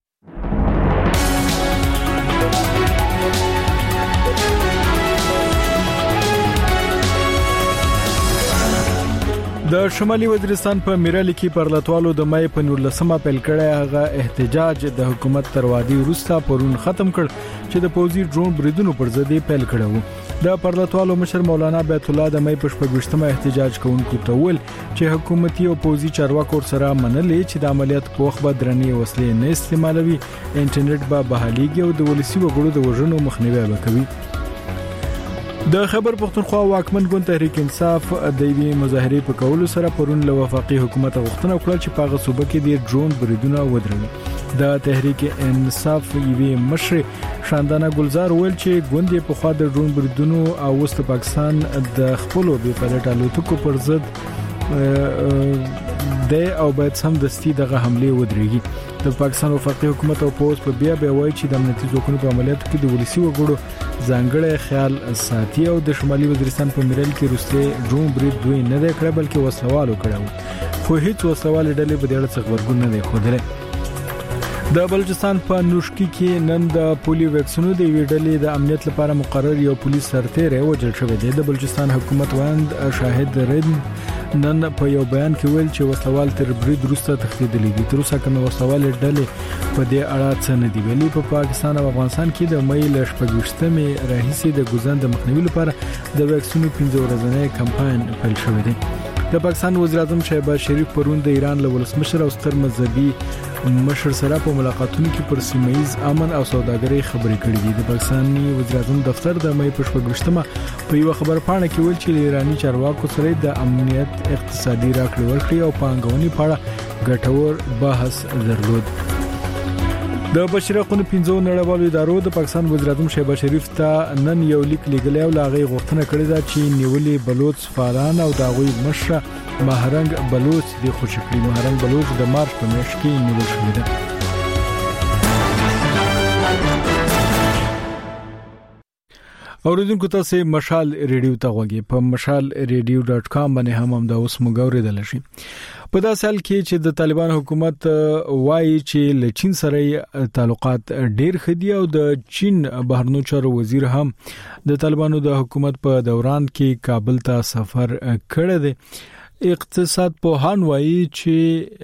د شمالي وزیرستان په میرالی کې پرلطوالو د مای په نولسمه پیل کړی هغه احتجاج د حکومت تر وادي وروسته پرون ختم کړ چې د پوزي ډرون بریدونو پر ضد پیل کړو. د پرلطوالو مشر مولانا بیت الله د مای په شپږمه احتجاج کوونکو ته ویل چې حکومتي او پوزي چارواکو سره منلې چې د عملیات په وخت به درنې وسلې نه استعمالوي، انټرنیټ به بحاليږي او د ولسی وګړو د وژنو مخنیوي وکوي. د خبر پښتونخوا واکمن ګوند تحریک انصاف د دې مظاهره په کولو سره پرون له وفاقي حکومت غوښتنه وکړه چې په غصوبه کې د ډرون بریدونه ودروي. د تحریک انصاف یوې مشر شاندانه ګلزار ویل چې ګوند په خوا د ډرون بریدونو او وست پاکستان د خپلو بې پلټ الوتکو پر ضد د او باید سم دستي دغه حمله ودرېږي. د پاکستان وفاقي حکومت او پوز په بیا بیا وایي چې د امنیتي ځواکونو په عملیاتو کې د ولسی وګړو ځانګړی خیال ساتي او د شمالي وزیرستان په میرل کې روسي ډرون برید دوی نه دی کړی بلکې وسوال وکړو، خو هیڅ وسوال ډلې په دې اړه څه خبرګون نه دی خوده. د بلوچستان په نوشکی کې نن د پولیو ویکسینو د ویډلې د امنیت لپاره مقرر یو پولیس سرتیری وژل شوی دی. د بلوچستان حکومت وند شاهد رد نن په یو بیان کې ویل چې وسوال تر برید وروسته تښتیدلی دي. تر اوسه کوم وسوال ډلې په دې اړه څه نه دی ویلي. په پاکستان او افغانستان کې د مې ل شپږمې راهیسې د ګوزن د مخنیوي لپاره د ویکسینو پنځه ورځنی کمپاین پیل شوی دی. د پاکستان وزیر اعظم شهباز شریف پرون د ایران له ولسمشر او ستر مذهبي مشر سره په ملاقاتونو کې پر سیمه‌ایز امن او سوداګرۍ خبرې کړې دي. د پاکستاني وزیر اعظم دفتر د مې په شپږمه په یو خبر پاڼه کې ویل چې ایرانی چارواکو سره د امنیت اقتصادي راکړې ورکړې او پانګونې په اړه ګټور بحث درلود. د بشري حقوقو پنځو نړیوالو ادارو د پاکستان وزیر اعظم شهباز شریف ته نن یو لیک لیږلی او لاغي غوښتنه کړې ده چې نیولې بلوچ فعالان او داغوی مشر مهرنګ بلوچ د خوشکړي مهرنګ بلوچ د مارچ په میاشت کې نیول شوی دی. اوریدونکو تاسو مشال ریډیو ته غوږی په مشال ریډیو ډاټ کام باندې هم هم دا اوس موږ شي. په داسې حال کې چې د طالبان حکومت وایي چې له چین سره تعلقات ډېر خدي او د چین بهرنیو چارو وزیر هم د طالبانو د حکومت په دوران کې کابل ته سفر کړی دی. اقتصاد پوهان وایي چې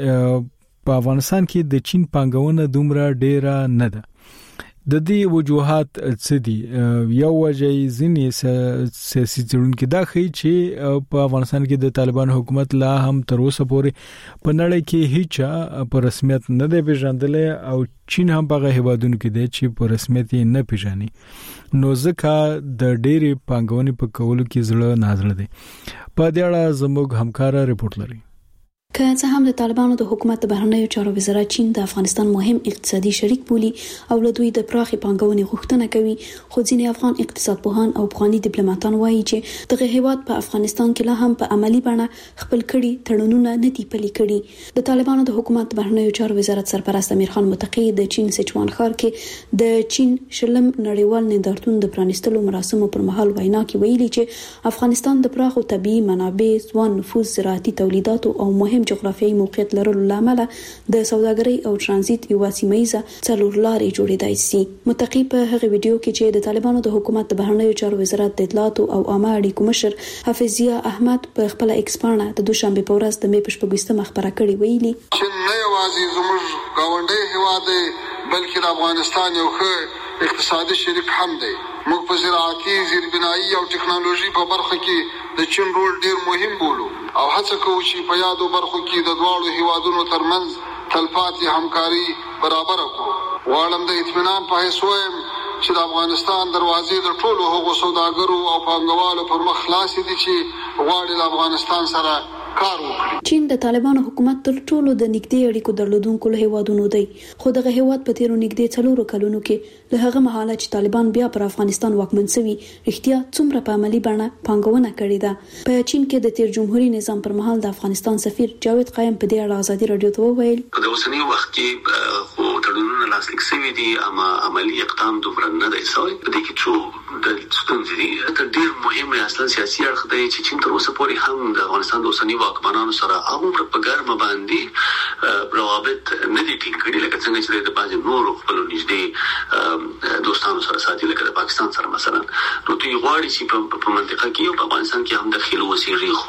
په افغانستان کې د چین پانګونه دومره ډېره نه ده. د دې وجوهات څه دي؟ یو وجه ځینې سیاسي څېړونکو دا ښیي چې په افغانستان کې د طالبان حکومت لا هم تر اوسه پورې په نړۍ کې هیڅ په رسمیت نه دی پیژندلی او چین هم په هیوادونو کې دی چې په رسمیت نه پیژني، نو ځکه د ډېرې پانګونې په کولو کې زړه نازړه دی. په دې اړه زموږ همکار رپورټ لري. که څه هم د طالبانو د حکومت د بهرنیو چارو وزارت چین د افغانستان مهم اقتصادي شریک بولي او له دوی د پراخي پانګونې غوښتنه کوي، خو ځینې افغان اقتصاد پوهان او افغاني ډیپلوماټان وایي چې دغه هیواد په افغانستان کې لا هم په عملی بڼه خپل کړي تړونونه نه دي پلي کړي. د طالبانو د حکومت د بهرنیو چارو وزارت سرپرست امیر خان متقی د چین سچوان ښار کې د چین شلم نړیوال نندارتون د پرانیستلو مراسمو پر مهال وینا کې ویلي چې افغانستان د پراخو طبيعي منابع، ځوان نفوذ، زراعتي تولیداتو او مهم جغرافیایي موقعیت لرلو لامل د سوداګرۍ او ترانزیت یو سیمه‌ایزه څلور لارې جوړېدای شي. متقی په هغه ویډیو کې چې د طالبانو د حکومت د بهرنیو چارو وزارت د اطلاعات او عامه اړیکو مشر حافظ ضیا احمد په خپل ایکس پاڼه د دوشنبه په ورځ د مې په شپږمه خبره کړې ویلي چې نه یوازې زموږ گاونډي هیواد بلکې د افغانستان یو ښه اقتصادي شریک هم دی. موږ په زراعتي، زیربنایي او ټکنالوژي په برخه کې د چین رول ډیر مهم بولو او هڅه کوو چې په یادو برخو کې د دواړو هیوادونو ترمنځ تلپاتې همکاري برابر کړو. غواړم د اطمینان په حیث وایم چې د افغانستان دروازې د ټولو هغو سوداګرو او پانګوالو پر مخ خلاصې دي چې غواړي له افغانستان سره کار وکړي. چین د طالبانو حکومت تر ټولو د نږدې اړیکو درلودونکو له هیوادونو دی، خو دغه هیواد په تیرو نږدې څلورو کلونو کې له هغه مهاله چې طالبان بیا پر افغانستان واکمن شوي رښتیا څومره په عملی بڼه پانګونه کړې ده. په چین کې د تیر جمهوریت نظام پر مهال د افغانستان سفیر جاوید قائم په دې اړه ازادي رادیو ته وویل په اوسنی وخت کې خو تړونونه لاسلیک شوي دي اما عملی اقدام دومره نه دی شوی. په دې کې څو د ستونزې دي. تر ډیر مهمه اصلا سیاسي اړخ دی چې چین تر اوسه پورې هم د افغانستان د اوسنی واکمنانو سره هغه په ګرمه باندې روابط نه دي ټینګ کړي لکه څنګه چې د بعض نورو خپل نږدې دوستانو سره ساتي لکه د پاکستان سره مثلا. نو دوی غواړي چې په منطقه کې او په افغانستان کې هم داخلي وسیږي،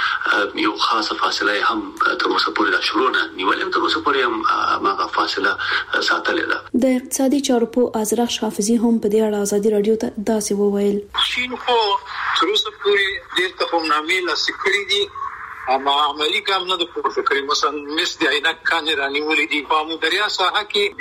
خو یو خاصه فاصله هم تر اوسه پورې د شروع نه نیولې، تر اوسه پورې هم هغه فاصله ساتلې ده. د اقتصادي چارو په ازرخ حافظي هم په دې اړه ازادي رادیو ته داسې وویل چین خو تر اوسه پورې ډېر تفاهمنامې لاسلیک کړي دي اما عملی کار نه د پورته کړی. مثلا مس د عینک کان رانیولې دي په مدریا ساحه کې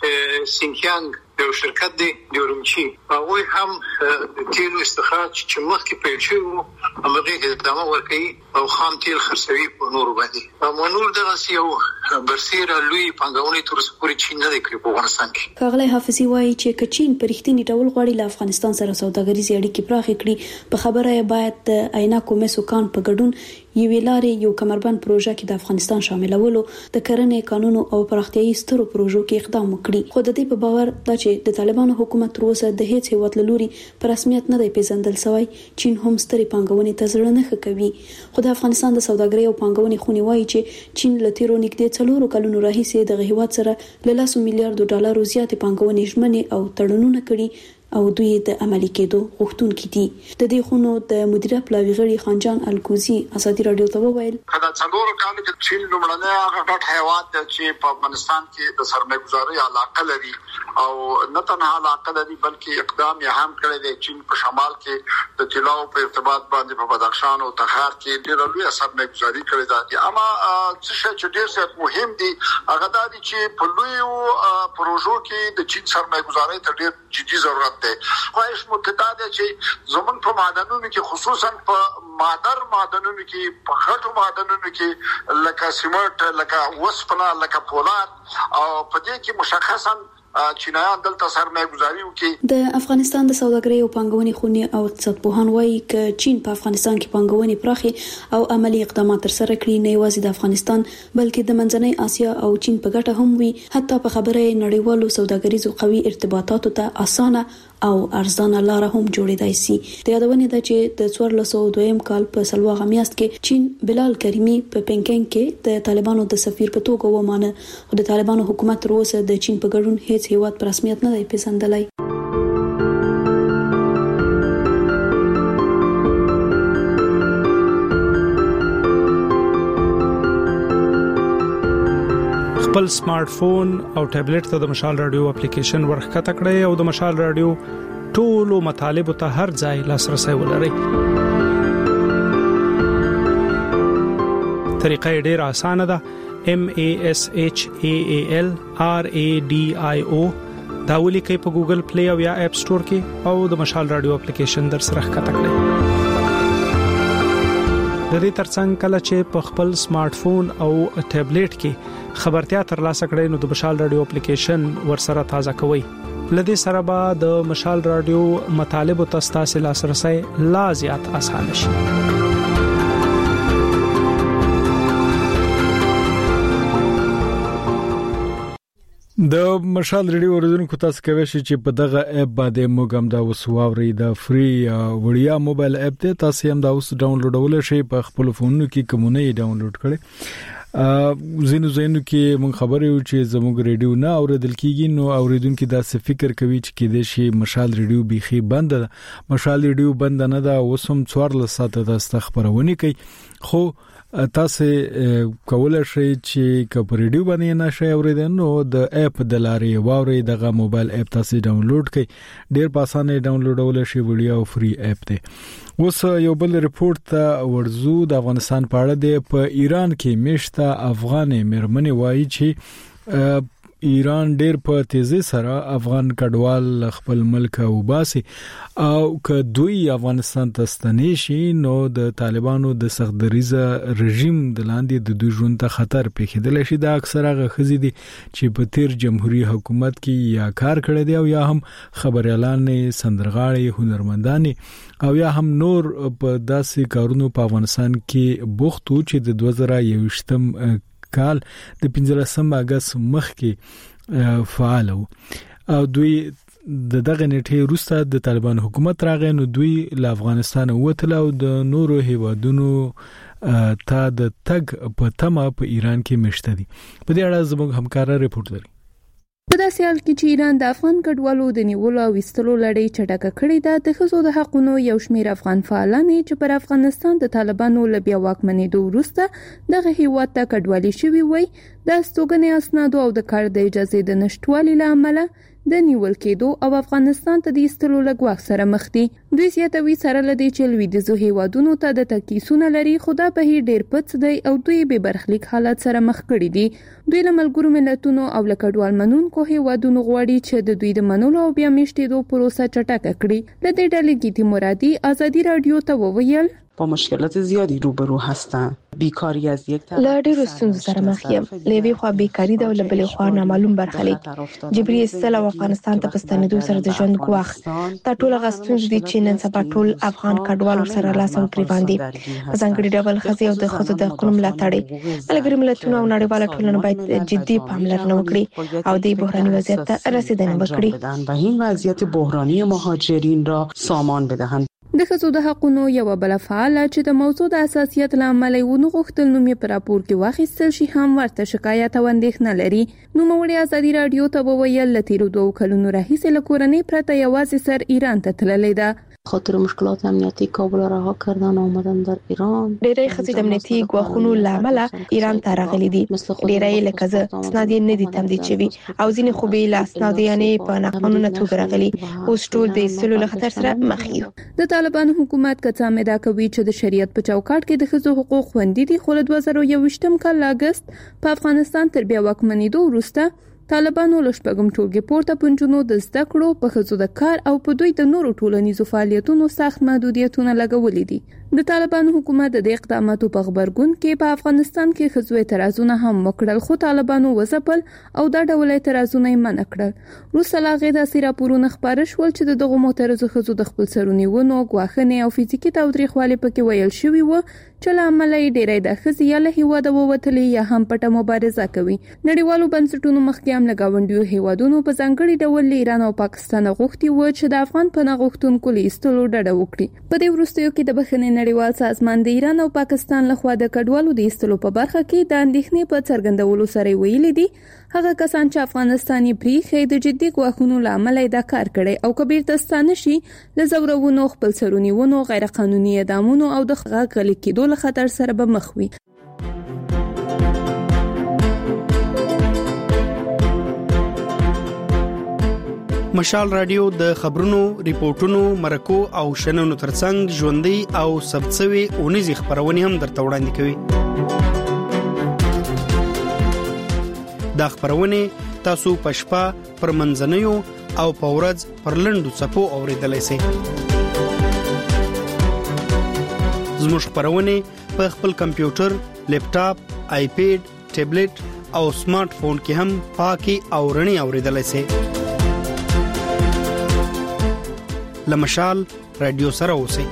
د سینکیانګ یو شرکت دی د اورمچی هغه هم د تیل استخراج چې مخکې پیل شو هغه ادامه ورکړي او خام تیل خرڅوي په نور باندې. اما نور دغه یو برسیره لوی پنګونې تر اوسه پورې چین نه دی کړی په افغانستان کې. کاغلی حافظي وایي چې چین په رښتینی ډول غواړي له افغانستان سره سوداګریزي اړیکې پراخې کړي. په خبره یې باید د عینکو مسو کان په ګډون یوې لارې یو کمربند پروژه کې د افغانستان شاملولو د کرنې قانون او پراختیايي سترو پروژو کې اقدام وکړي. خو د دې په باور دا چې د طالبانو حکومت تر اوسه د هیڅ هیواد لوري په رسمیت نه دی پیژندل شوی. چین هم ستري پانګونې ته زړه نه کوي. خو د افغانستان د سوداګرۍ او پانګونې خونې وایي چې چین له تیرو نږدې څلورو کلونو راهیسې د هیواد سره له لاسو میلیارډ ډالرو زیاتې پانګونې ژمنې او تړونونه کړي او دوی د عملي کېدو غوښتونکي دي. د دې خونو د مدیریت پلاوی غړي خانجان الکوزي ازادي رادیو ته وویل دا څلور کال کې چین لومړنی هغه ډټ هیواد چې په افغانستان کې د سرمایه‌ګذاري علاقه لري او نه تنها علاقه لري بلکې اقدام یې هم کړی دی. چین په شمال کې د طلاو په ارتباط باندې په بدخشان او تخار کې ډېر لوی سرمایه‌ګذاري کړې ده. اما څه چې ډېر څه مهم دي هغه دا دي چې په لوی پروژو کې د چین سرمایه‌ګذاري ته ډېر جدي ضرورت خواهش متداده چې زمون په معدنونو کې خصوصا په مادر معدنونو کې په خټو معدنونو کې لکه سیمنټ لکه وسپنه لکه پولاد او په دې کې مشخصا چینایان دلته سرمایه گذاري وکړي. د افغانستان د سوداګرۍ او پانګونې خونې او اقتصاد پوهان وایي چې چین په افغانستان کې پانګونې پراخي او عملی اقدامات ترسره کړي نه یوازې د افغانستان بلکې د منځنۍ اسیا او چین په ګټه هم وي. حتی په خبره نړیوالو سوداګریزو قوي ارتباطاتو ته اسانه او ارزانه لار هم جوړېدای شي. د یادونه ده چې د څوارلس سوه دویم کال په سلواغه میاشت کې چین بلال کریمی په پینګینګ کې د طالبانو د سفیر په توګه ومانه او د طالبانو حکومت تر اوسه د چین په ګډون هیڅ هیواد په رسمیت نه دی پیژندلی. خپل سمارټ فون او ټابلیټ ته د مشال رادیو اپلیکیشن ورخکته کړئ او د مشال رادیو ټولو مطالب ته هر ځای لاسرسي ولرئ. طریقه ډېر اسانه ده. M A S H A A L R A D I O دا ولیکئ په ګوګل پلی او یا اپ سٹور کې او د مشال رادیو اپلیکیشن در سره ښکته کړئ. د دې ترڅنګ کله چې په خپل سمارټ فون او ټابلیټ کې خبرتیا ترلاسه کړئ نو د مشال رادیو اپلیکیشن ورسره تازه کوئ. لدې سره به د مشال رادیو مطالب او تاسو لاسرسي لا زیات اسانه شي. د مشال ریډیو اوریدونکو تاسو کوي چې په دغه اپ باندې موږ هم دا وسواوري د فری وړیا موبایل اپ ته تاسو هم دا اوس ډاونلوډول شي په خپل فونونو کې کومونه یې ډاونلوډ کړئ. زینو زینو کې مونږ خبرې یو چې زموږ ریډیو نه اوریدل کیږي نو اوریدونکو دا څه فکر کوي چې کې د شي مشال ریډیو بيخي بند ده. مشال ریډیو بند نه ده اوسم څوارلس ساعته د استخبارونه کوي خو تاسو کولای شئ چې کپ ریډیو باندې نه شئ اوریدل نو د اپ د لارې واوري دغه موبایل اپ تاسو ډاونلوډ کړئ. ډیر په اسانه ډاونلوډول شي وړیا او فری اپ دی. اوس یو بل ریپورت ته ورزو د افغانستان په اړه دی. په ایران کې مشته افغان مرمنې وایي چې ایران ډیر په تیزی سره افغان کډوال خپل ملک وباسي او که دوی افغانستان ته ستنې شي نو د طالبانو د سخت دریزه رژیم د لاندې د دوی ژوند ته خطر پیښیدل شي. دا اکثره غخزي دي چې په تیر جمهوریت حکومت کې یا کار کړی دی او یا هم خبريالان سندرغاړي هنرمندان او یا هم نور په داسې کارونو په افغانستان کې بوختو چې د دوه زره یوویشتم کال د پنځلسم اگست مخکې فعال او دوی د دغه نیټه وروسته د طالبان حکومت راغی نو دوی له افغانستان ووتل او د نورو هیوادونو ته د تګ په تمه په ایران کې مشته دي. په دې اړه زموږ همکار ریپورت لري. په داسې حال کې چې ایران د افغان کډوالو د نیولو او وستلو لړۍ چټکه کړې ده، د ښځو د حقوقو یو شمېر افغان فعالان چې پر افغانستان د طالبانو له بیا واکمنېدو وروسته دغه هیواد ته کډوالي شوي وي د استوګنې اسنادو او د کار د اجازې د نشټوالي له امله د نیول کېدو او افغانستان ته د ایستلو له ګواښ سره مخ دي. دوی زیاتوي سره لدی چې لویدیځو هیوادونو ته د تکیسونه لري خو دا بهیر ډیر پڅ دی او دوی به برخلیک حالت سره مخ کړي دي. دوی له ملګرو ملتونو او له کډوال منونکو هیوادونو غواړي چې د دوی د منلو او بیا میشتېدو پروسه چټکه کړي. د دې ډلې گیتی مرادي ازادي رادیو ته وویل با مشکلات زیادی روبرو هستن. بیکاری از یک طرف لا ډیرو ستونزو سره مخ یم. لوی خو بیکاری د ولبلې خو نامعلوم برخلیک جبري استل او افغانستان ته پستنیدو سره د ژوند ګواښ دا ټول غستون دي چې نن سبا ټول افغان کډوالو سره لاس او ګریوان دي. ځانګړي ډول خزي او د خزو د حقوقو ملاتړ ملګری ملتونو او نړیواله ټولنه باید جدي پاملرنه وکړي او د بحراني وضعیت ته رسیدنه وکړي و این وضعیت بحرانی مهاجرین را سامان بدهند. د ښځو د حقوقو یو بل فعال چې د موضوع د اساسیت لامل ونه غوښتل نو مې پر راپور کې واخیستل شي هم ورته شکایت او اندېښنه لري. نو موړي ازادي رادیو ته وویل لتیرو دوه کلونو راهیسې له کورنۍ پرته یوازې سر ایران ته تللې ده. خاطر مشکلات امنیتی کابل را رها کردن آمدن در ایران. ډېری ښځې د امنیتي ګواښونو لامل ایران ته راغلي دي. ډېری لکه زه اسناد یې نه دي تمدید شوي او ځینې خو به له اسناد یې په ناقانونه توګه راغلي. اوس ټول د ایستلو له خطر سره مخ یو. د طالبان حکومت کڅا مدا کوي چې د شریعت په چوکاټ کې د ښځو حقوق خوندي دي خو له دوه زره یوویشتم کال اگست په افغانستان تر بیا واکمنېدو وروسته طالبانو له شپږم ټولګي پورته پنځونو د زده کړو په ښځو د کار او په دوی د نورو ټولنیزو فعالیتونو سخت محدودیتونه لګولي دي. د طالبانو حکومت د اقداماتو په خبرګون کې په افغانستان کې ښځو اعتراضونه هم وکړل خو طالبانو وځپل او دا ډول اعتراضونه یې منع کړل. وروسته لا غي د راپورونه خبر شول چې دغه معترضو ښځو د خپل سرونیونو غواخنې او فزیکی تاوتریخوالي پکې ویل شوی و چې له عمله یې ډېری د ښځې یا له هیواده ووتلې یا هم پټه مبارزه کوي. نړیوالو بنسټونو مخکې هم له ګاونډیو هیوادونو په ځانګړي ډول له ایران او پاکستان غوښتي و چې د افغان پناه غوښتونکو له ایستلو ډډه وکړي. په دې وروستیو کې د بخښنې نړیوال سازمان د ایران او پاکستان لخوا د کډوالو د ایستلو په برخه کې د اندېښنې په څرګندولو سره ویلي دي هغه کسان چې افغانستاني پریخي د جدي غواخونو لامل دا کار کړي او کبیر تستانه شي له زورونو خپل سرونیونو غیر قانوني اعدامونو او د غلي کېدو له خطر سره به مخ وي. مشال رادیو د خبرونو، ریپورتونو، مرکو او شننو ترڅنګ ژوندۍ او ثبتسوي اونیزي خبرونه هم درته وړاندې کوي. دا خبرونه تاسو په شپه پر منځنیو او په ورځ پر لنډو څپو اوریدلای شئ. زموږ خبرونه په خپل کمپیوټر، لیپټاپ، آیپیډ، ټابلیټ او سمارټ فون کې هم پاکي او رڼي اوریدلای شئ. لمشال رادیو سره اوسئ.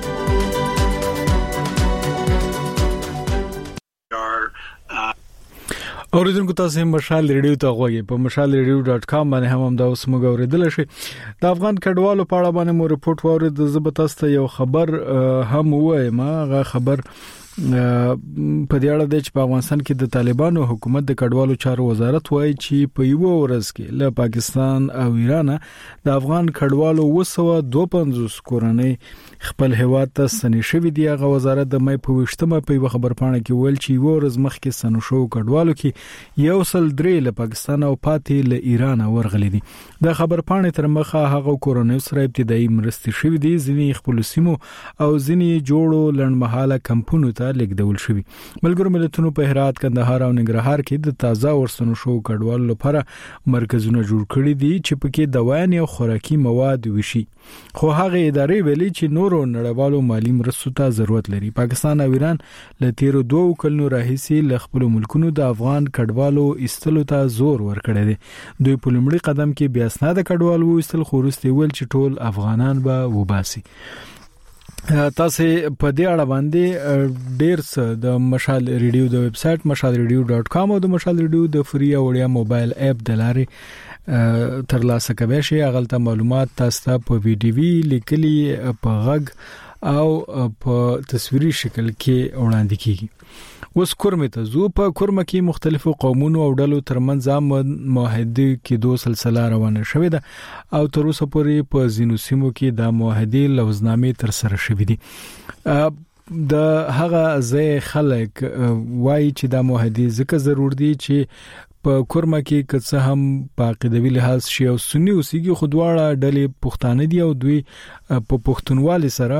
اوریدونکو تاسو مشال ریډیو ته غوږی په مشال ریډیو ډاټ کام باندې هم دا اوس موږ اوریدل شي. د افغان کډوالو په اړه باندې مو ریپورت واورید. زه به تاسو ته یو خبر هم وایم. هغه خبر په دې اړه د افغانستان کې د طالبانو حکومت د کډوالو چارو وزارت وایي چې په یو ورځ کې له پاکستان او ایران د افغان کډوالو وسوه دوه پنځوس کورنۍ خپل هیواد ته ستنې شوې دي. هغه وزارت د مې په وشتمه په یو خبرپاڼه کې ویل چې یو ورځ مخکې ستنو شو کډوالو کې یو سل درې له پاکستان او پاتې له ایران ورغلي دي. د خبرپاڼې تر مخه هغه کورنۍ سره ابتدایي مرستې شوې دي. ځینې خپل سیمو او ځینې جوړو لړمحاله کمپونو ته لیږدول شوی. ملګرو ملتونو په هرات، کندهار او ننګرهار کې د تازه ورستنو شو کډوالو لپاره مرکزونه جوړ کړي دي چې پکې دوايان او خوراکي مواد وشي. خو هغه ادارې ویلي چې نورو نړیوالو مالی مرستو ته ضرورت لري. پاکستان او ایران له تیرو دوه کلونو راهیسې له خپل ملکونو د افغان کډوالو ایستلو ته زور ورکړی دی. دوی په لومړي قدم کې بیا اسناد کډوالو ایستل، خو وروسته ویل چې ټول افغانان به وباسي. تاسو په دې اړه باندې ډیر څه د مشال ریډیو د ویب سټ مشال ریډیو ډاٹ کام او د مشال ریډیو د فری او وړیا موبایل اپ د لارې ترلاسه کوئ. شي هغه معلومات تاسو ته په ویډیو لیکلي، په غږ او په تصویري شکل کې وړاندې کیږي. اوس کورمه ته زو په کورمه کې مختلفو قومونو او ډلو ترمنځ معاهده کې دوه سلسله روانه شوې ده او تر اوسه پورې په زینو سیمو کې د معاهده لوزنامې تر سره شوې دي. د هغه ځای خلک وایي چې د معاهده ځکه ضرور دي چې په کورمه کې کڅ هم په عقیدوي لحاظ شي او سنی اوسېږي، خو دواړه ډلې پښتانه دي او دوی په پښتونوالي سره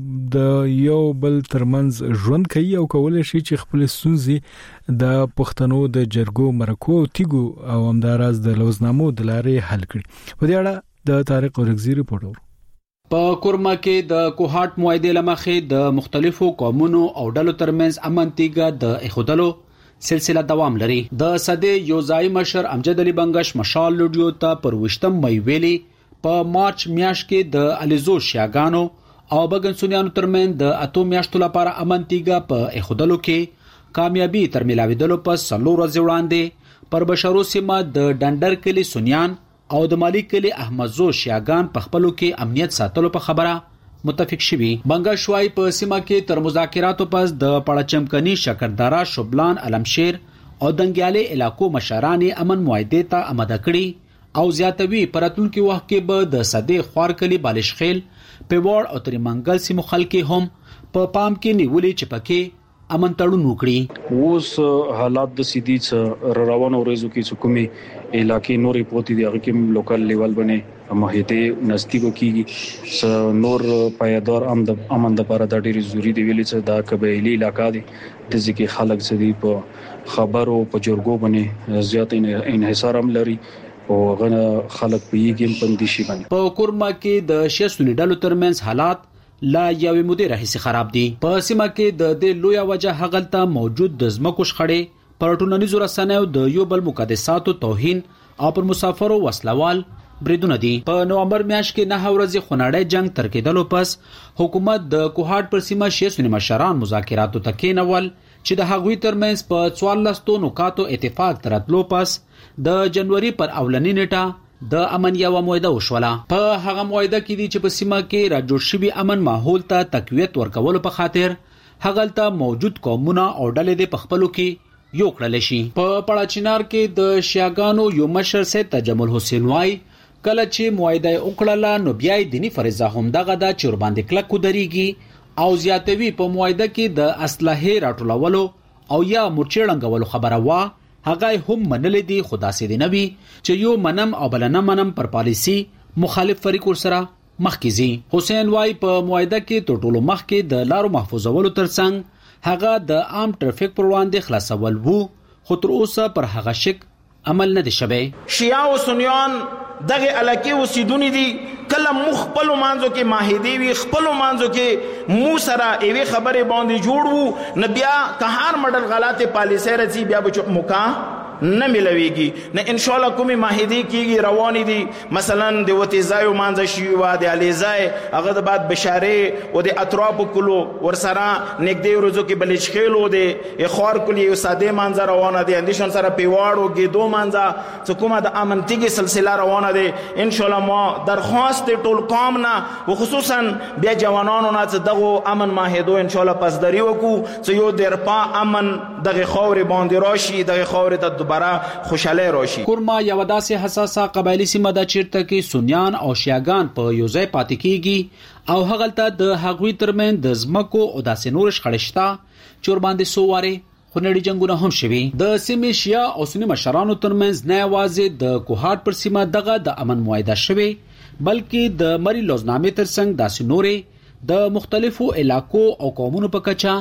د یو بل ترمنځ ژوند کوي او کولای شي چې خپل ستونزې د پښتنو د جرګو مرکو تیګو او همداراز د لوزنامو د لارې حل کړي. په دې اړه د طارق اورګزی رپورټ ورو. په کورما کې د کوهات معاهده لمخې د مختلفو قومونو او ډلو ترمنځ امن تیګه د اخودلو سلسله دوام لري. د صدې یوزای مشر امجد علي بنگش مشال لوډیو ته پر وشتم مې ویلي په مارچ میاشت کې د الیزو شیاګانو او بګنسونیانو ترمن د اتو میاشتو لپاره امن تیګه په اخودلو کې کامیابی تر ملاویدلو پس څلور ورځې وړاندې پر بشارو سیمه د ډنډر کلی سونیان او د مالی کلی احمدزو شیاګان په خپلو کې امنیت ساتلو په خبره متفق شوي. بنگشوای په سیمه کې تر مذاکراتو پس د پړچمکني شکردارا شوبلان علمشیر او دنګیالي علاقو مشران امن معاهده ته آماده کړي او زیاتوي پراتونکو وخت کې به د صدې خوارکلی بالشخیل پیوړ او تریمنګل سیمو خلک هم په پام کې نیولې چې پکې امن تړون وکړي. اوس حالات د سیدی څ روانو ورځو کې حکومي علاقې نورې پوتې دی هغه کې لوکل لیول باندې معاهده نزدیکو کیږي س نور پایدار امن د امن د لپاره د ډېری ضروری دی ویلې چې دا قبایلی علاقې دي د ځکه خلک سدي په خبرو په جرګو باندې زیات انحصار هم لري او غنه خلک په یګم پندې شي باندې. په کورما کې د شیسونی ډلو ترمنځ حالات لا یوې مودې راهیسې خراب دي. په سیمه کې د دې لوی وجه هغلته موجود د زمکو شخړې پر ټولنیزو رسنیو د یو بل مقدساتو توهین او پر مسافرو وسلوال بریدونه دي. په نومبر میاشت کې نه ورځې خونړی جنگ تر کېدلو پس حکومت د کوهات پر سیمه شیسونی مشران مذاکراتو ته کېنول چې د هغوی ترمنځ په څوارلس نقاطو اتفاق تراتلو پس د جنوري پر اولنی نیټه د امن یو معاهده وشوله. په هغه معاهده کې دي چې په سیمه کې را جوړ شوی امن ماحول ته تقویت ورکولو په خاطر هغلته موجود قومونه او ډلې د پخپلو کې یو کړل شي. په پړاچینار کې د شیاګانو یو مشر سید تجمل حسین وای کله چې معاهده وکړه نو بیا دینی فریضه هم دغه د چور باندې کلک کودريږي او زیاتوي په معاهده کې د اسلحه راټولولو او یا مورچړنګولو خبره وا هغه هم منلې دي. خدا سي دي نبي چې یو منم او بلنه منم پر پالیسی مخالف فریق سره مخکېزي. حسین وای په معاهده کې ټولو مخکې د لارو محفوظولو ترڅنګ هغه د عام ټرافیک پر وړاندې خلاصول وو، خو تر اوسه پر هغه شک عمل نه دي شوی. شیعه او سنیان دغه علاقې اوسیدونکي دي کله مخبل مانزو کې ماهدی وی خپل مانزو کې مو سره ایوي خبره باندې جوړ وو نه بیا که هر مډل غلطه پالیسي رځي بیا بچ موقع نه ملويږي نه ان شاء الله کومي ماهدی کیږي رواني دي مثلا د وتیزایو مانځ شي و د الیزای هغه د بعد بشاره او د اطراف کلو ورسره نګدي ورځو کې بلچخیل او د اخوار کلی او ساده مانځ روانه دي اندیشن سره پیواړو کې دوه مانځ حکومت د امنتیګي سلسله روانه دي. ان شاء الله ما درخواست ټول قوم نه وخصوصا بیا جوانانو نه دغه امن ماهدو ان شاء الله پسدري وکړو چې یو درپا امن دغه خاور باندې راشي دغه خاور ته دوباره خوشاله راشي. کورما یو داسې حساسه قبایلی سیمه د چیرته کې سنیان او شیعاګان په یو ځای پاتې کیږي او هغلته د هغوی ترمن د زمکو او داسې نور شخړشتا چور باندې سوواره خونړي جنگونه هم شوي. د سیمې شیعه او سنی مشرانو ترمنځ نه یوازې د کوهات پر سیمه دغه د امن معاهده شوی بلکې د مری لوزنامې ترڅنګ داسې نورې د مختلفو علاقو او قومونو په کچه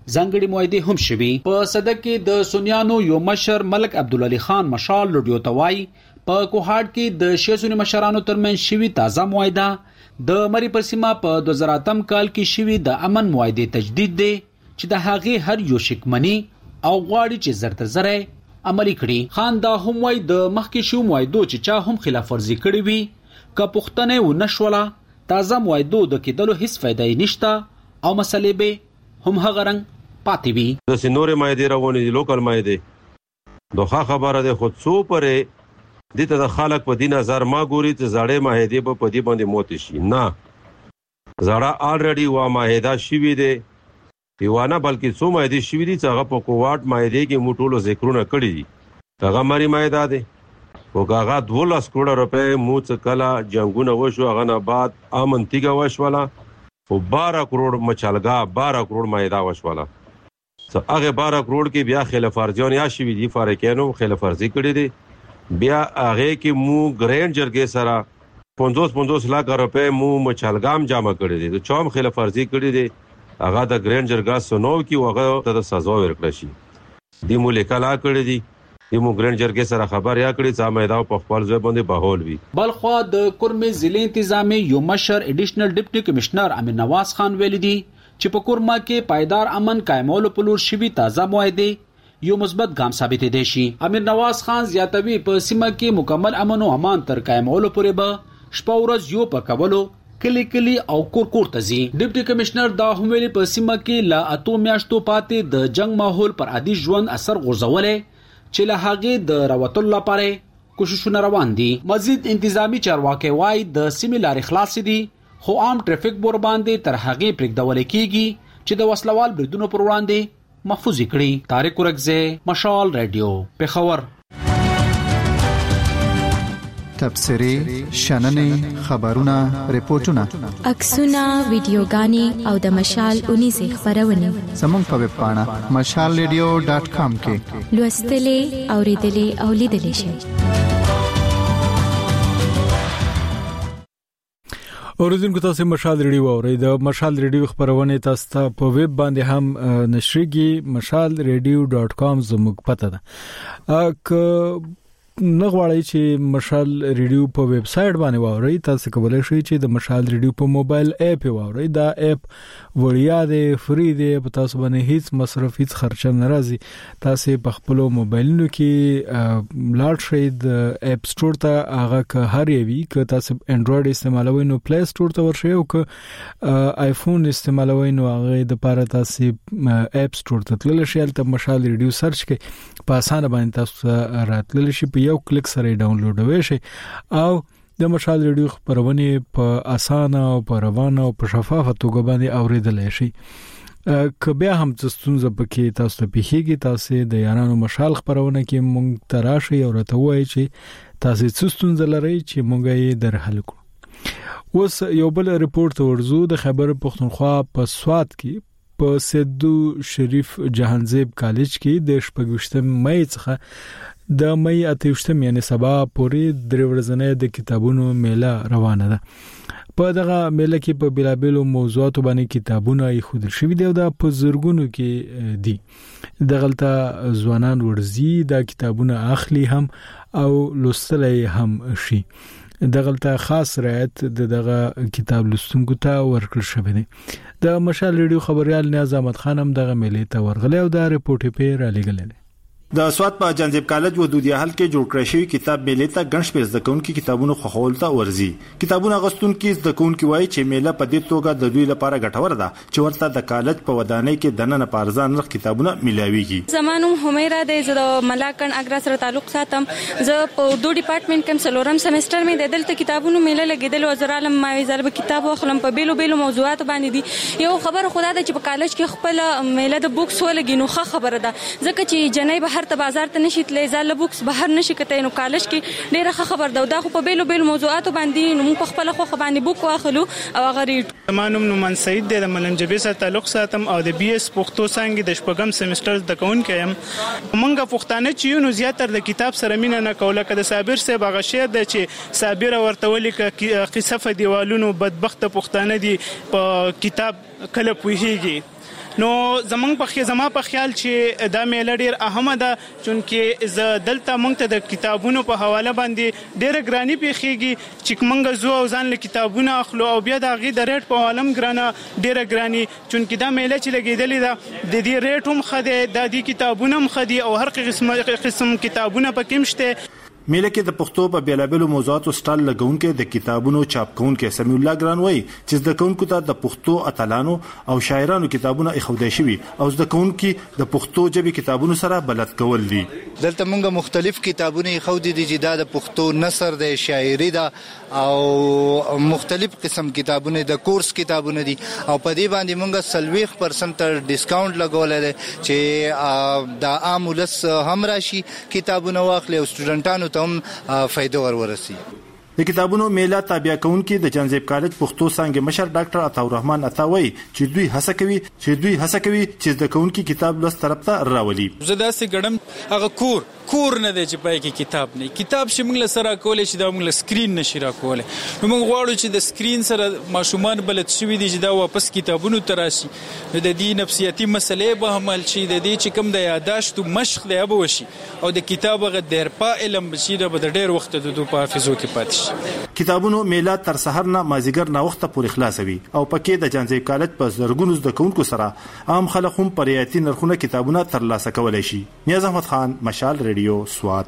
ځانګړي معاهده هم شوي. په صدک کې د سنیانو یو مشر ملک عبدالعلی خان مشال لډیو توای په کوهاټ کې د شیسونی مشرانو ترمن شوي تازه معاهده د مری په سیمه په دوه زره اتم کال کې شوي د امن معاهده تجدید دی چې د هغې هر یو شکمنی او غواړي چې زرته زره عملی کړي. خان دا هم وای د مخکې شو معاهدو چې چا هم خلاف ورزي کړی وي که پښتنه و نشوله تازه معاهدو د کېدلو هیڅ فائدې نشته او مسلې به هم هغه رنګ پاتې وي. د سينورې معاهده راغونې دي لوکل معاهده دوه خبره ده خود څو پرې دته د خلک په دین نظر ما ګوري ته زړې معاهده په پدی باندې موت شي نه زړه الریډي وا معاهده شوی دی دیوانه بلکې څو معاهده شوی دي چې هغه په کوواټ معاهده کې موټولو ذکرونه کړی دي هغه مری معاهده ده وګاغه دولس کروڑ روپے مو څه کلا جنگونه وشو هغه نه بعد امن تیګه وشولا او بارہ کروڑ مچالګه بارہ کروڑ معاهده وشولا هغه بارہ کروڑ کې بیا خلاف ورزیان یا شوی دي فارکانو خلاف ورزي کړی دي بیا هغه کې مو ګرینډ جرګې سره پنځوس پنځوس لک روپے مو مچالګام جمع کړی دي د چوم خلاف ورزي کړی دي هغه د ګرینډ جرګه سنو کې هغه ته سزا ورکړی شي دی مو لیکلا کړی دي د مو ګرینډ جرګې سره خبر یا کړی چې مېدا په خپل ځای باندې بهول وي. بلخوا د کورمې ضلع انتظامی یو مشر ایډیشنل ډیپټي کمشنر امیر نواز خان ویلي دي چې په کورما کې پایدار امن قائمولو په لور شوي تازه معاهده یو مثبت ګام ثابت دي شي. امیر نواز خان زیاتوي په سیمه کې مکمل امن او امان تر قائمولو پورې به شپه ورځ یو پکولو کلی کلی او کور کور ته ځي. ډیپټي کمشنر دا هم ویلي په سیمه کې لا اتو میاشتو پاتې د جنگ ماحول پر عادي ژوند اثر غورځولې چې له هغه د راوتلو لپاره کوششونه روان دي. مزید انتظامی چارواکي وای د سیمې لارې خلاص دي خو عام ټریفیک بور باندې تر هغه پرېږدول کیږي چې د وسلوال بریدونو پر وړاندې محفوظ کړي. طارق ورکزه مشال رادیو پېښور. تبصري شننې خبرونه ریپورتونه عکسونه ویډیوګانې او د مشال اونیزه خبرونه زموږ په ویب پاڼه مشال ریډیو ډاټ کام کې لوستلې اوریدلې او لیدلې شئ. اوریدونکو تاسو مشال ریډیو اورئ د مشال ریډیو خبرونه تاسو ته په ویب باندې هم نشریږي مشال ریډیو ډاټ کام زموږ پته ده. ک نه غواړئ چې مشال ریډیو په ویب سټ باندې واورئ تاسو کولای شئ چې د مشال ریډیو په موبایل اپ واورئ. دا اپ وړیا دی فری دی په تاسو باندې هیڅ مصرف هیڅ خرچ نه راځي. تاسو په خپل موبایلونو کې لاړ شئ د اپ سٹور ته هغه که هر یوي که تاسو انډراید استعمالوئ نو پلی سٹور ته ورشئ او که آیفون استعمالوئ نو هغه د لپاره تاسو اپ سٹور ته تللی شئ ته مشال ریډیو سرچ کړئ په اسانه باندې تاسو راتللی شئ یو کلیک سره ډاونلوډ وشي او د مشال ریډیو خبرونه په اسانه او په روانه او په شفافه توګه باندې اوریدل شي. که بیا هم څه پکې تاسو ته پیښیږي تاسو د یارانو مشال خبرونه کې مونږ تراشي او راته وایي چې تاسو څه ستونزه لرئ چې مونږ یې درحل کړو. اوس یو بل ریپورت ورزو د خیبر پختونخوا په سوات کې په سیدو شریف جهانزیب کالج کې د شپږم مې څخه د مې اتهشتم یعنی سبا پورې درې ورځې د کتابونو میله روانه ده. په دغه میله کې په بلابلو موضوعاتو باندې کتابونه یې خودل شوي دي او دا په زرګونو کې دي. دغلته ځوانان ورزي دا کتابونه اخلي هم او لوستل هم شي. دغلته خاص رعایت دغه کتاب لوستونکو ته ورکړل شوی دی. د مشال ریډیو خبريال نیاز احمد خان هم دغه میله ته ورغلی او دا ریپورت یې را لګل. د سوات په جانزیب کالج ودودیا حل کې جوړ کړی شوی کتاب میله ته ګڼ شمېر زده کوونکي کتابونو خوښول ته ورزي. کتابونه غوښتونکي زده کوونکي وایي چې میله په دې توګه د دوی لپاره ګټوره ده چې ورته د کالج په ودانۍ کې دننه په ارزان نرخ کتابونه ملاويږي. زمانو همیرا د زه د ملاکن اګرا سره تعلق ساتم. زه په اردو ډپارټمنټ کې سلورم سمستر مې د دلته کتابونو میله لګیدل او زرالم ما وی زرب کتاب واخلم په بیلو بیلو موضوعات باندې دي. یو خبر خدا د چې په کالج کې خپل میله د بوکس ولګي نو ښه خبره ده ځکه چې جنۍ بهر ته بازار ته نشي تللی زاله بوکس بهر نشي کته نو کالج کې ډیره ښه خبر ده. دا خو په بیلو بیلو موضوعات باندې نو په خپل خو باندې بوک واخلو او غریډ. زمانوم نو من سعید د ملنجبي سره تعلق ساتم او د بي اس پښتو څنګه د شپږم سمستر د کون کيم. مونږه پښتانه چې نو زیاتره د کتاب سره مینه نه کوله کده صابر سه بغه شه د چې صابر ورته ولیک قصه دیوالونو بدبخت پښتانه دي په کتاب کله پوهیږي نو زمونږ په زما په خیال چې دا میله ډیر اهمه ده چونکې ز دلته مونږ ته د کتابونو په حواله باندې ډیره ګرانی پیخیږي چې مونږ زو او ځان له کتابونو اخلو او بیا د غي د ریټ په حواله ګرانه ډیره ګرانی چونکې دا میله چې لګیدلې ده د دې ریټ هم خده د دې کتابونو هم خدي او هر قسم قسم کتابونه پکې مشته. میله کې د پښتو په بیلابلو موضوعاتو سټال لګونکو د کتابونو چاپ کونکو سمیع الله ګران وایي چې د کونکو ته د پښتو اتلانو او شاعرانو کتابونه اخوده شوي او د کونکو د پښتو ژبې کتابونو سره بلد کول دي. دلته مونږه مختلف کتابونه اخوده دي چې د پښتو نثر د شاعري ده او مختلف قسم کتابونه د کورس کتابونه دي او په دې باندې مونږه سلويخ پرسنټ ډیسکاونټ لګولای دي چې د عام ولس هم راشي کتابونه واخلي او سټوډنټانو تم فائدہ ورورسي. د کتابونو میله تابع کونکي د جنزیب کالج پښتو څنګه مشر ډاکټر عطا الرحمن عطاوي چې دوی هڅه کوي چې دوی هڅه کوي چې د کونکي کتاب لوست طرف ته راولي. زدا سي ګډم هغه کور کور نه دی چې پای کې کتاب نه کتاب چې موږ سره کولای شي دا موږ سکرین نشي را کولای نو موږ غواړو چې د سکرین سره ماشومان بلد شوي دي چې دا واپس کتابونو تراشي نو د دې نفسیاتي مسلې به عمل شي د دې چې کوم د یاداشت مشق دی به وشي او د کتاب غ ډیر په علم بشي د ډیر وخت د دوه په حافظو کې پاتې شي. کتابونو میله تر سحر نه مازیګر نه وخت پورې خلاصوي او پکې د جنزیب کالج په زرګونو زده کوونکو سره عام خلک هم پر یاتي نرخونه کتابونه ترلاسه کولای شي. نیاز احمد خان، مشال ریډیو، سوات.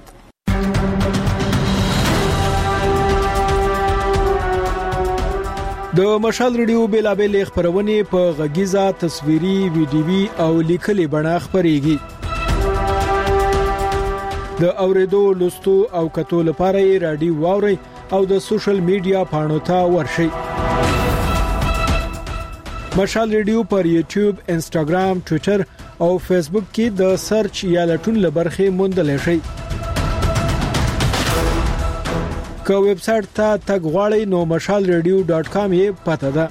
د مشال ریډیو بیلابل خبرونه په غږیزه، تصویري، ویډیوي او لیکلي بڼه خبريږي. د اوریدو، لوستو او کتو لپاره یې رادیو واوري او د سوشل میډیا پاڼو ته ورشئ. مشال ریډیو پر یوټیوب، انسټاګرام، ټوئیټر او فیسبوک کې د سرچ یا لټون لبرخه موندل شي. که ویب سټ ته تګ غواړئ نو مشال ریډیو ډاټ کام یې پته ده.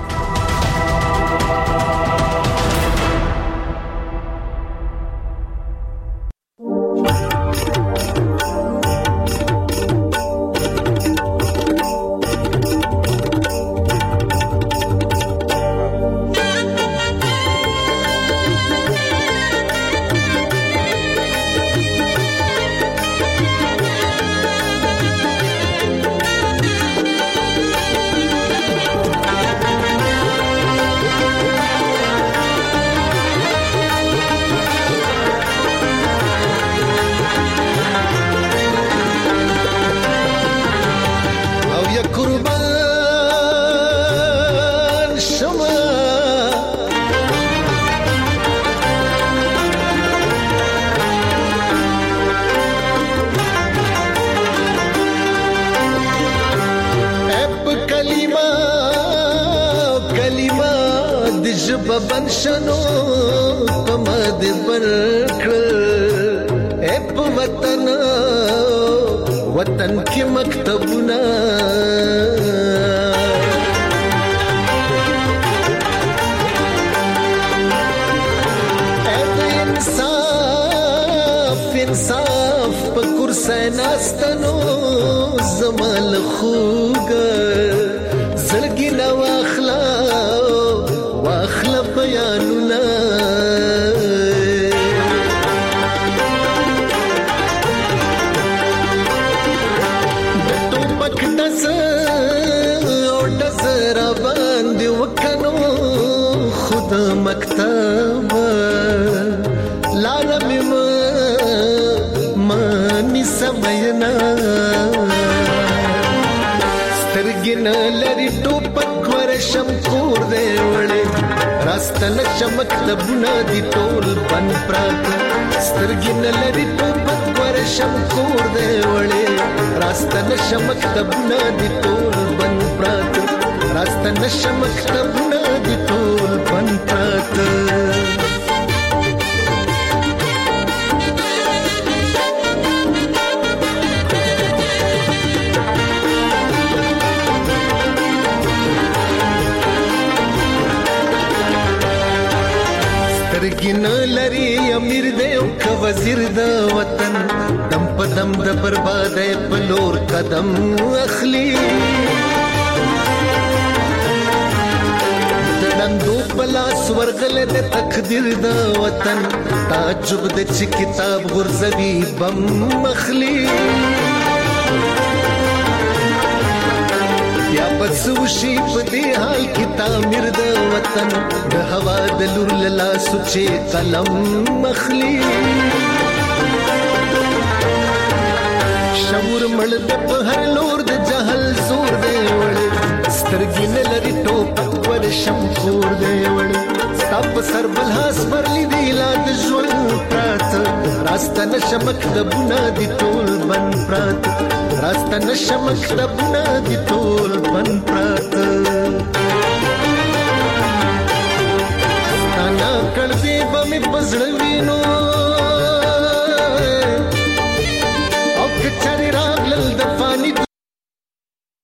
بنشنو پمد برکل اپ وطن وطن کی مکتبنا انصاف انصاف پکور سیناستنو زمال خوګ زړګي نو اخلا واخلا بیانونه د ټوپک دز او دز را باندې وکنو خود مکتب لارم ما مانی سماینا سترګن لري ټوپک ورشم کور دی وړي راستن شمکتبونه دی ټول بن پرات سترګن لري ټوپک ورشم کور دی وړي راستن شمکتبونه دی ټول بن پرات راستن شمکتبونه دی ټول بن پرات سترګین لري امیر دی او ک وزیر د وطن دم په دم د برباد په لور قدم اخلي دندو په بلا سورغل د تقدیر د وطن تعجب د چې کتاب غرزوي بم مخلی یا بس وشي په دې حال کې تعمیر د وطن د هوا د لور لاله سوچې قلم مخلی شعور مړ د په هر لور د جهل زور دی وړ سترګې نه لري ټوپک ور شمکور دی وړ ستاپ سر بل هاس پرلی دی لا د ژوند پرات راسته نشمک د بنا دی ټول بن پرات راسته نشمک د بنا دی ټول بن پرات انا کړ دې بمې پزړوي نو